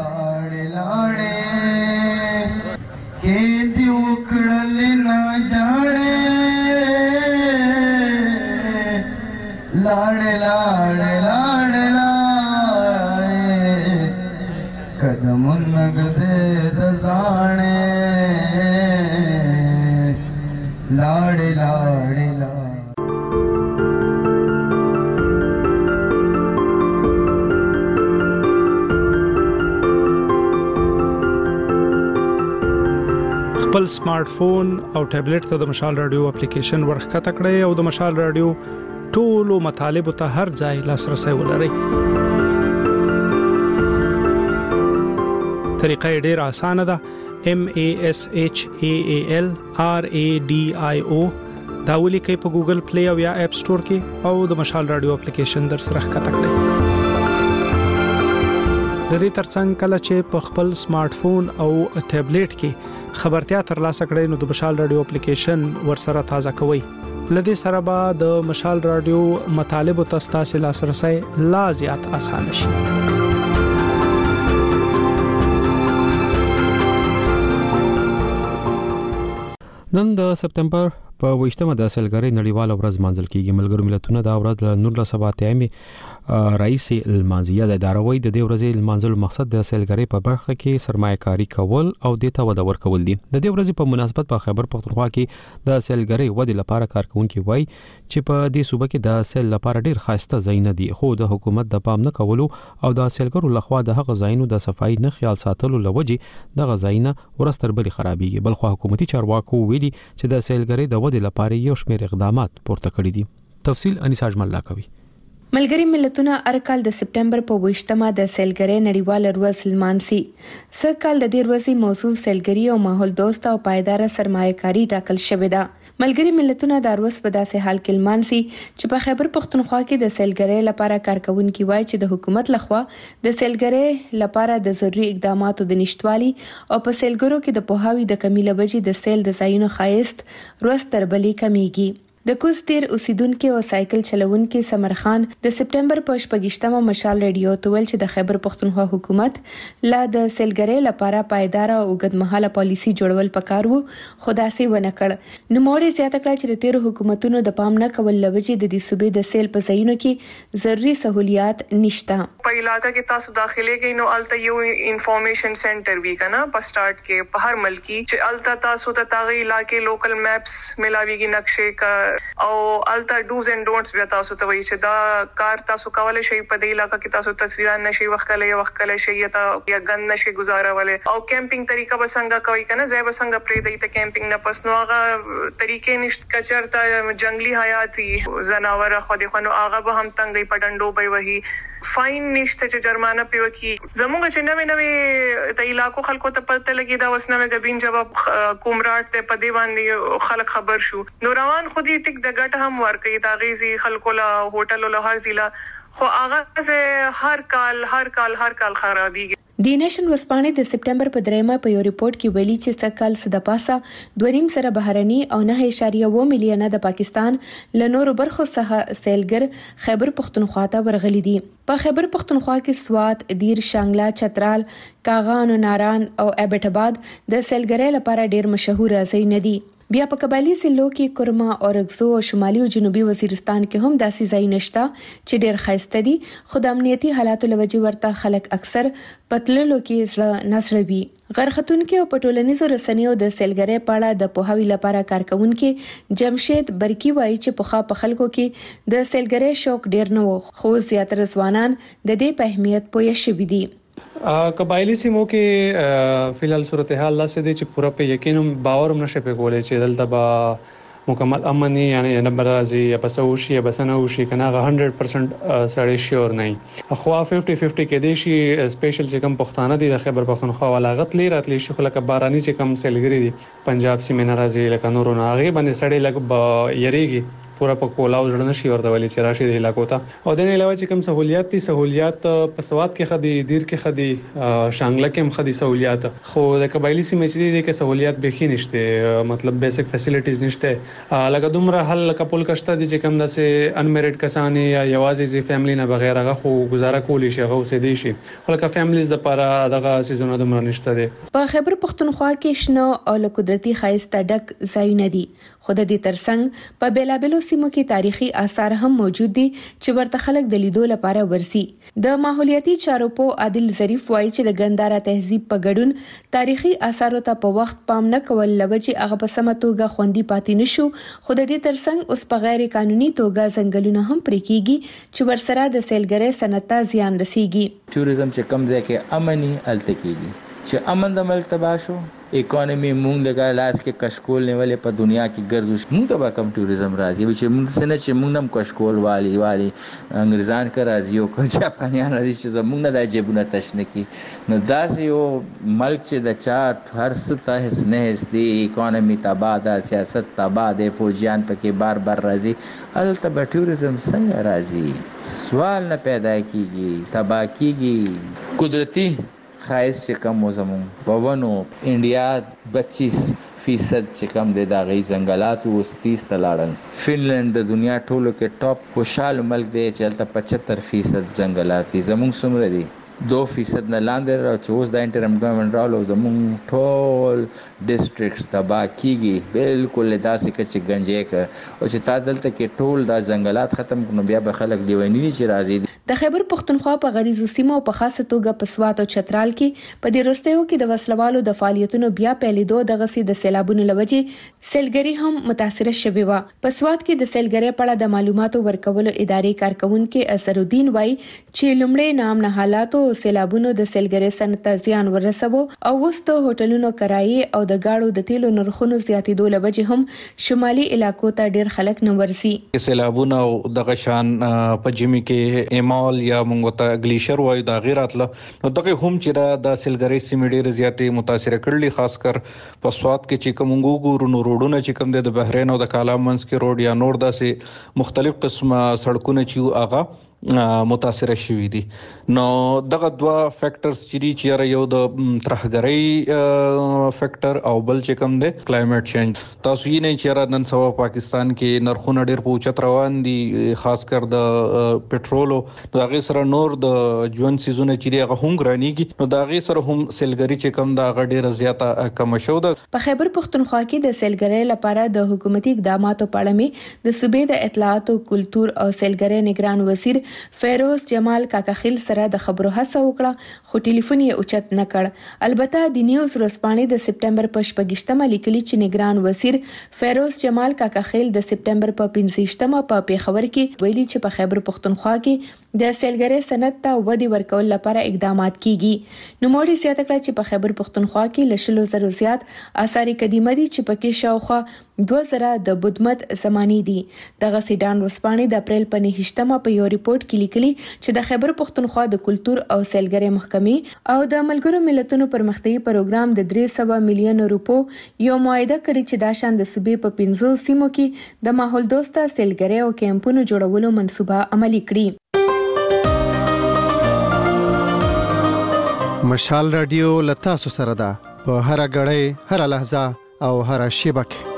لاړې لاړې لاړې لاړې قدمونه ګدې د ځانې لاړې لاړې لاړې. خپل سمارټ فون او ټابلیټ ته د مشال رادیو اپلیکیشن ورښکته کړئ او د مشال رادیو ټولو مطالبو ته هر ځای لاسرسی ولرئ. طریقه ډېره اسانه ده. MASHAAL RADIO دا ولیکئ په ګوګل پلی او یا اپ سٹور کې او د مشال رادیو اپلیکیشن در سره ښکته کړئ. د دې ترڅنګ کله چې په خپل سمارټ فون او ټابلیټ کې خبرتیا ترلاسه کړئ نو د مشال رادیو اپلیکیشن ورسره تازه کوئ. لدې سره به د مشال رادیو مطالبو ته ستاسو لاسرسی لا زیات اسانه شي. نن د سپتمبر په 28مه د سیلګرۍ نړیواله ورځ مانځل کیږي. ملګرو ملتونو دا ورځ له 1970 رئیس المانزیه د ادارې د دې ورځې المانځلو مقصد د سیلګرۍ په برخه کې سرمایه‌کاري کول او د ته وده ورکول دي. د دې ورځې په مناسبت په خیبر پختونخوا کې د سیلګرۍ ودې لپاره کارکونکي وایي چې په دې صوبه کې د سیل لپاره ډېر خاصه ځایونه دي خو د حکومت د پام نه کولو او د سیلګرو لخوا د هغه ځایونو د صفایي نه خیال ساتلو لوجې د غځاینه ورستر بلی خرابېږي. بلخو حکومتي چارواکو ویلي چې د سیلګرۍ د ودې لپاره یو شمېر اقدامات پورته کړي دي. تفصیل انیس اجمل لا کوي. ملګری ملتونه هر کال د سپټمبر په 28مه د سیلګرۍ نړیواله ورځ لمانځي. سږ کال د دې ورځې موضوع سیلګري او ماحول دوست او پایدار سرمایه‌کاري ټاکل شوې ده. ملګری ملتونه د ورځ په داسې حال کې لمانځي چې په خیبر پښتونخوا کې د سیلګرۍ لپاره کارکونکي وایي چې د حکومت لخوا د سیلګرۍ لپاره د ضروري اقداماتو د نشټوالي او په سیلګرو کې د پوهاوي د کمی لوجې د سیل د ځایونو ښایست ورځ تر بلې کمیږي. د کوز تیر اوسیدونکو او سایکل چلونکو سمر خان د سپټمبر په 28مه مشال ریډیو ته ویل چې د خیبر پښتونخوا حکومت لا د سیلګرۍ لپاره پایدار او اوږدمهاله پالیسي جوړول پکار وو، خو داسې ونه کړ. نو موري زیاته کړه چې تیر حکومتونو د پام نه کول لوجې د دې صوبې د سیل په ځایونو کې ضروري سہولیات نشته. په علاقې کې تاسو داخلي کې نو الته یو انفارمیشن سنټر وی کنه په سٹارټ کې په هر ملکی چې الته تاسو ته تاغي علاقې لوکل میپس ملاويږي نقشې کا او التا ډوز اینڈ ډونټس بیا تاسو ته وایي چې دا کار تاسو کولای شئ په دې علاقې کې تاسو تصویران نشي وختکله شي یا غن نشي گزارولای او کیمپینګ طریقه بسنګ کوي کنه ځای بسنګ پرې دی ته کیمپینګ نه پس نو هغه طریقې نشته کچرته جنگلی حیاتي زناور خو دې خو نو هغه به هم تنګي پډندو به وਹੀ فاین نشته چې جرمانه پیو کی زموږ چې نوې ته علاقو خلکو ته پته لګي دا وسنه غبین جواب کومراټ ته پدی باندې خلک خبر شو نو روان خودي ټیک د ګټ هم ورکې دا غيزي خلکو له هوټل له هر ضلع خو هغه زه هر کال خرابيږي. دی نشن وسپانې د سپټمبر په 3مه په یو ریپورت کې ویلي چې سکهال صد پاسه 2.5 سره بهرني او 9.1 میلیونه د پاکستان له نورو برخو څخه سیلګر خیبر پښتونخوا ته ورغلي دي. په خیبر پښتونخوا کې سوات، دیر، شانګلا، چترال، کاغان او ناران او ایبټ آباد د سیلګرۍ لپاره ډیر مشهور ځای نه دي. بیا په قبایلی سیلو کې کرما، اورګزو او شمالي او جنوبي وزیرستان کې هم داسې ځای نشته چې ډیر ښایسته دي، خو د امنیتي حالاتو لوجې ورته خلک اکثر پتللو کې نسړوي. غرختونکو او پټولنیزو رسنیو د سیلګرۍ په اړه د پوهاوي لپاره کارکونکو جمشید برکی وایي چې په خلکو کې د سیلګرۍ شوق ډیر نه و، خو زیاتره ځوانان د دې په اهمیت پوه شوي دي. قبایلی سیمو کې فلحال صورتحال لاسه دي چې پوره په یقینم باور نشي په کولای چې دلته به مکمل امني یعنی نمبر راځي یا بسوشي یا بسنوشي کنه 100% سړی شور نه خو 50-50 کې دي شي سپیشل چې کوم پښتانه دي د خیبر پښتونخوا ولاغت راتلی شي خو لکه باراني چې کوم سیلګری دي پنجاب سیمه راځي لکه نورو نه هغه باندې سړی لګ یریږي پورا په کولاو ځړ نشي ورته ولې چې راشي د علاقو ته او د نه علاوه چې کوم سہولیات په سواد کې خدي دیر کې خدي شانګله کې هم خدي سہولیات خو د قبایلی سیمه چې دي کې سہولیات به خې نشته مطلب بیسیک فیسیلیټیز نشته لکه دومره حل کپل کشته دي چې کوم داسې انمیریډ کسان یا یوازې زی فیملی نه بغیر هغه خو گزاره کولی شي هغه سې دي شي خو لکه فیملیز د لپاره دغه سيزونه دومره نشته دي. په خیبر پښتونخوا کې شنو او له قدرتي ښایسته ډک ځایونه دي خو د دې ترڅنګ په بیلابلو سیمو کې تاریخي آثار هم موجود دي چې ورته خلک د لیدو لپاره ورسي. د ماحولیاتي چارو په عادل ظریف وایي چې د ګندارا تهذیب په ګډون تاریخي آثارو ته په وخت پام نه کول لوجې هغه په سمه توګه خوندي پاتې نشو خو د دې ترڅنګ اوس په غیر قانوني توګه ځنګلونه هم پرې کیږي چې ورسره د سیلګرۍ صنعت ته زیان رسیږي. ټوریزم چې کم ځای کې امني الته کیږي چې امن د ملک تباہ شو اکانومي مونږ لګا لاس کې کشکول نیولې په دنیا کې ګرځو مونږ ته به کم ټوریزم راځي چې مونږ سره چې مونږ هم کشکول والی انګریزان کا راځي او که جاپانیان راځي چې مونږ نه د جیبونه تشنه کی نو داسې یو ملک چې د چا هر څه ته هیڅ نه هیڅ دی اکانومي تباہ ده سیاست تباہ ده فوجیان پکې بار راځي البته به ټوریزم څنګه راځي سوال نه پیدا کیږي تباہ کیږي. قدرتی خایس چې کم وزمون پونو انډیا 25% چې کم د داغي ځنګلات او 30 تلاړن فنلند د دنیا ټولو کې ټاپ خوشاله ملک دی چې تل 75% ځنګلات دي زموږ څومره دي 2% نه لاندې را چې اوس د انټرم ګورنمنت راولو زموږ ټول ډیسټریکټس تباہ کیږي بالکل داسې کچې گنجې او چې تا دلته کې ټول دا ځنګلات ختم کړو بیا به خلک لیونی چې راځي. د خیبر پښتونخوا په غریزو سیمو په خاصه توګه په سوات او چترال کې په دې وروستیو کې د وسلوالو د فعالیتونو بیا پیلېدو د غسي د سیلابونو لوجې سیلګری هم متاثر شوی و. په سوات کې د سیلګری په اړه د معلوماتو ورکولو ادارې کارکونکو اسرالدین وای چې لومړی نام نه حالاتو سیلابونو د سیلګری صنعت زیان ورسوي او وسته هوټلونو کرایې او د گاډو د تیلو نرخونو زیاتېدو لوجې هم شمالي علاقو ته ډېر خلک نه ورسي. سیلابونه د غشان په جمی کې ایمال یا مونږ ته گلیشر وایو دا غیرات له نو دغه هم چې د سیلګری سیمې ډېر زیاتې متاثر کړلې خاص کر په سوات کې چې کوم ګورو نو روډونه چې کوم د بحرین او د کالامنس کې روډ یا نور داسې مختلف قسمه سړکونه چې هغه متاثر شوي دي. نو دغه دوا فیکټرز چې یو د ترهګرۍ فیکټر او بل چې کوم دی کلایمټ چینج. تاسو یې نه چې نن سبا پاکستان کې نرخونه ډېر په اوچت روان دي خاص کر د پټرول او د هغې سره نور د ژوند سیزونه چې هغه هم ګرانیږي نو د هغې سره هم سیلګري چې کوم دا هغه ډېره زیاته کم شو ده. په خیبر پښتونخوا کې د سیلګرۍ لپاره د حکومتي اقداماتو په اړه مې د صوبې د اطلاعات او کلتور او سیلګرۍ نگران وزیر فیروز جمال کاکخیل سره د خبرو هڅه وکړه خو ټلیفون یې اوچت نه کړ. البته د نیوز ورځپاڼې د سپټمبر په 28مه لیکلي چې نگران وزیر فیروز جمال کاکخیل د سپټمبر په 15مه په پیښور کې ویلي چې په خیبر پښتونخوا کې د سیلګرۍ صنعت ته ودی ورکول لپاره اقدامات کیږي. نو موږ زیاته کړه چې په خیبر پښتونخوا کې لشلو زرو زیات آثار قدیمه دي چې پکې شاوخوا 2000 د بدمت زمانی دي. دغه سیډان ورځپاڼې د اپریل په 9مه په یو ریپورت کې لیکلي چې د خیبر پښتونخوا د کلتور او سیلګرۍ محکمې او د ملګرو ملتونو پرمختیايي پروګرام د 300 میلیون روپو یو معاهده کړې چې دا شان د صوبې په 15 سیمو کې د ماحول دوسته سیلګرۍ او کیمپونو جوړولو منصوبه عملي کړې. مشال رادیو لتا سره ده په هر غړې هر لحظه او هر شیبه کې.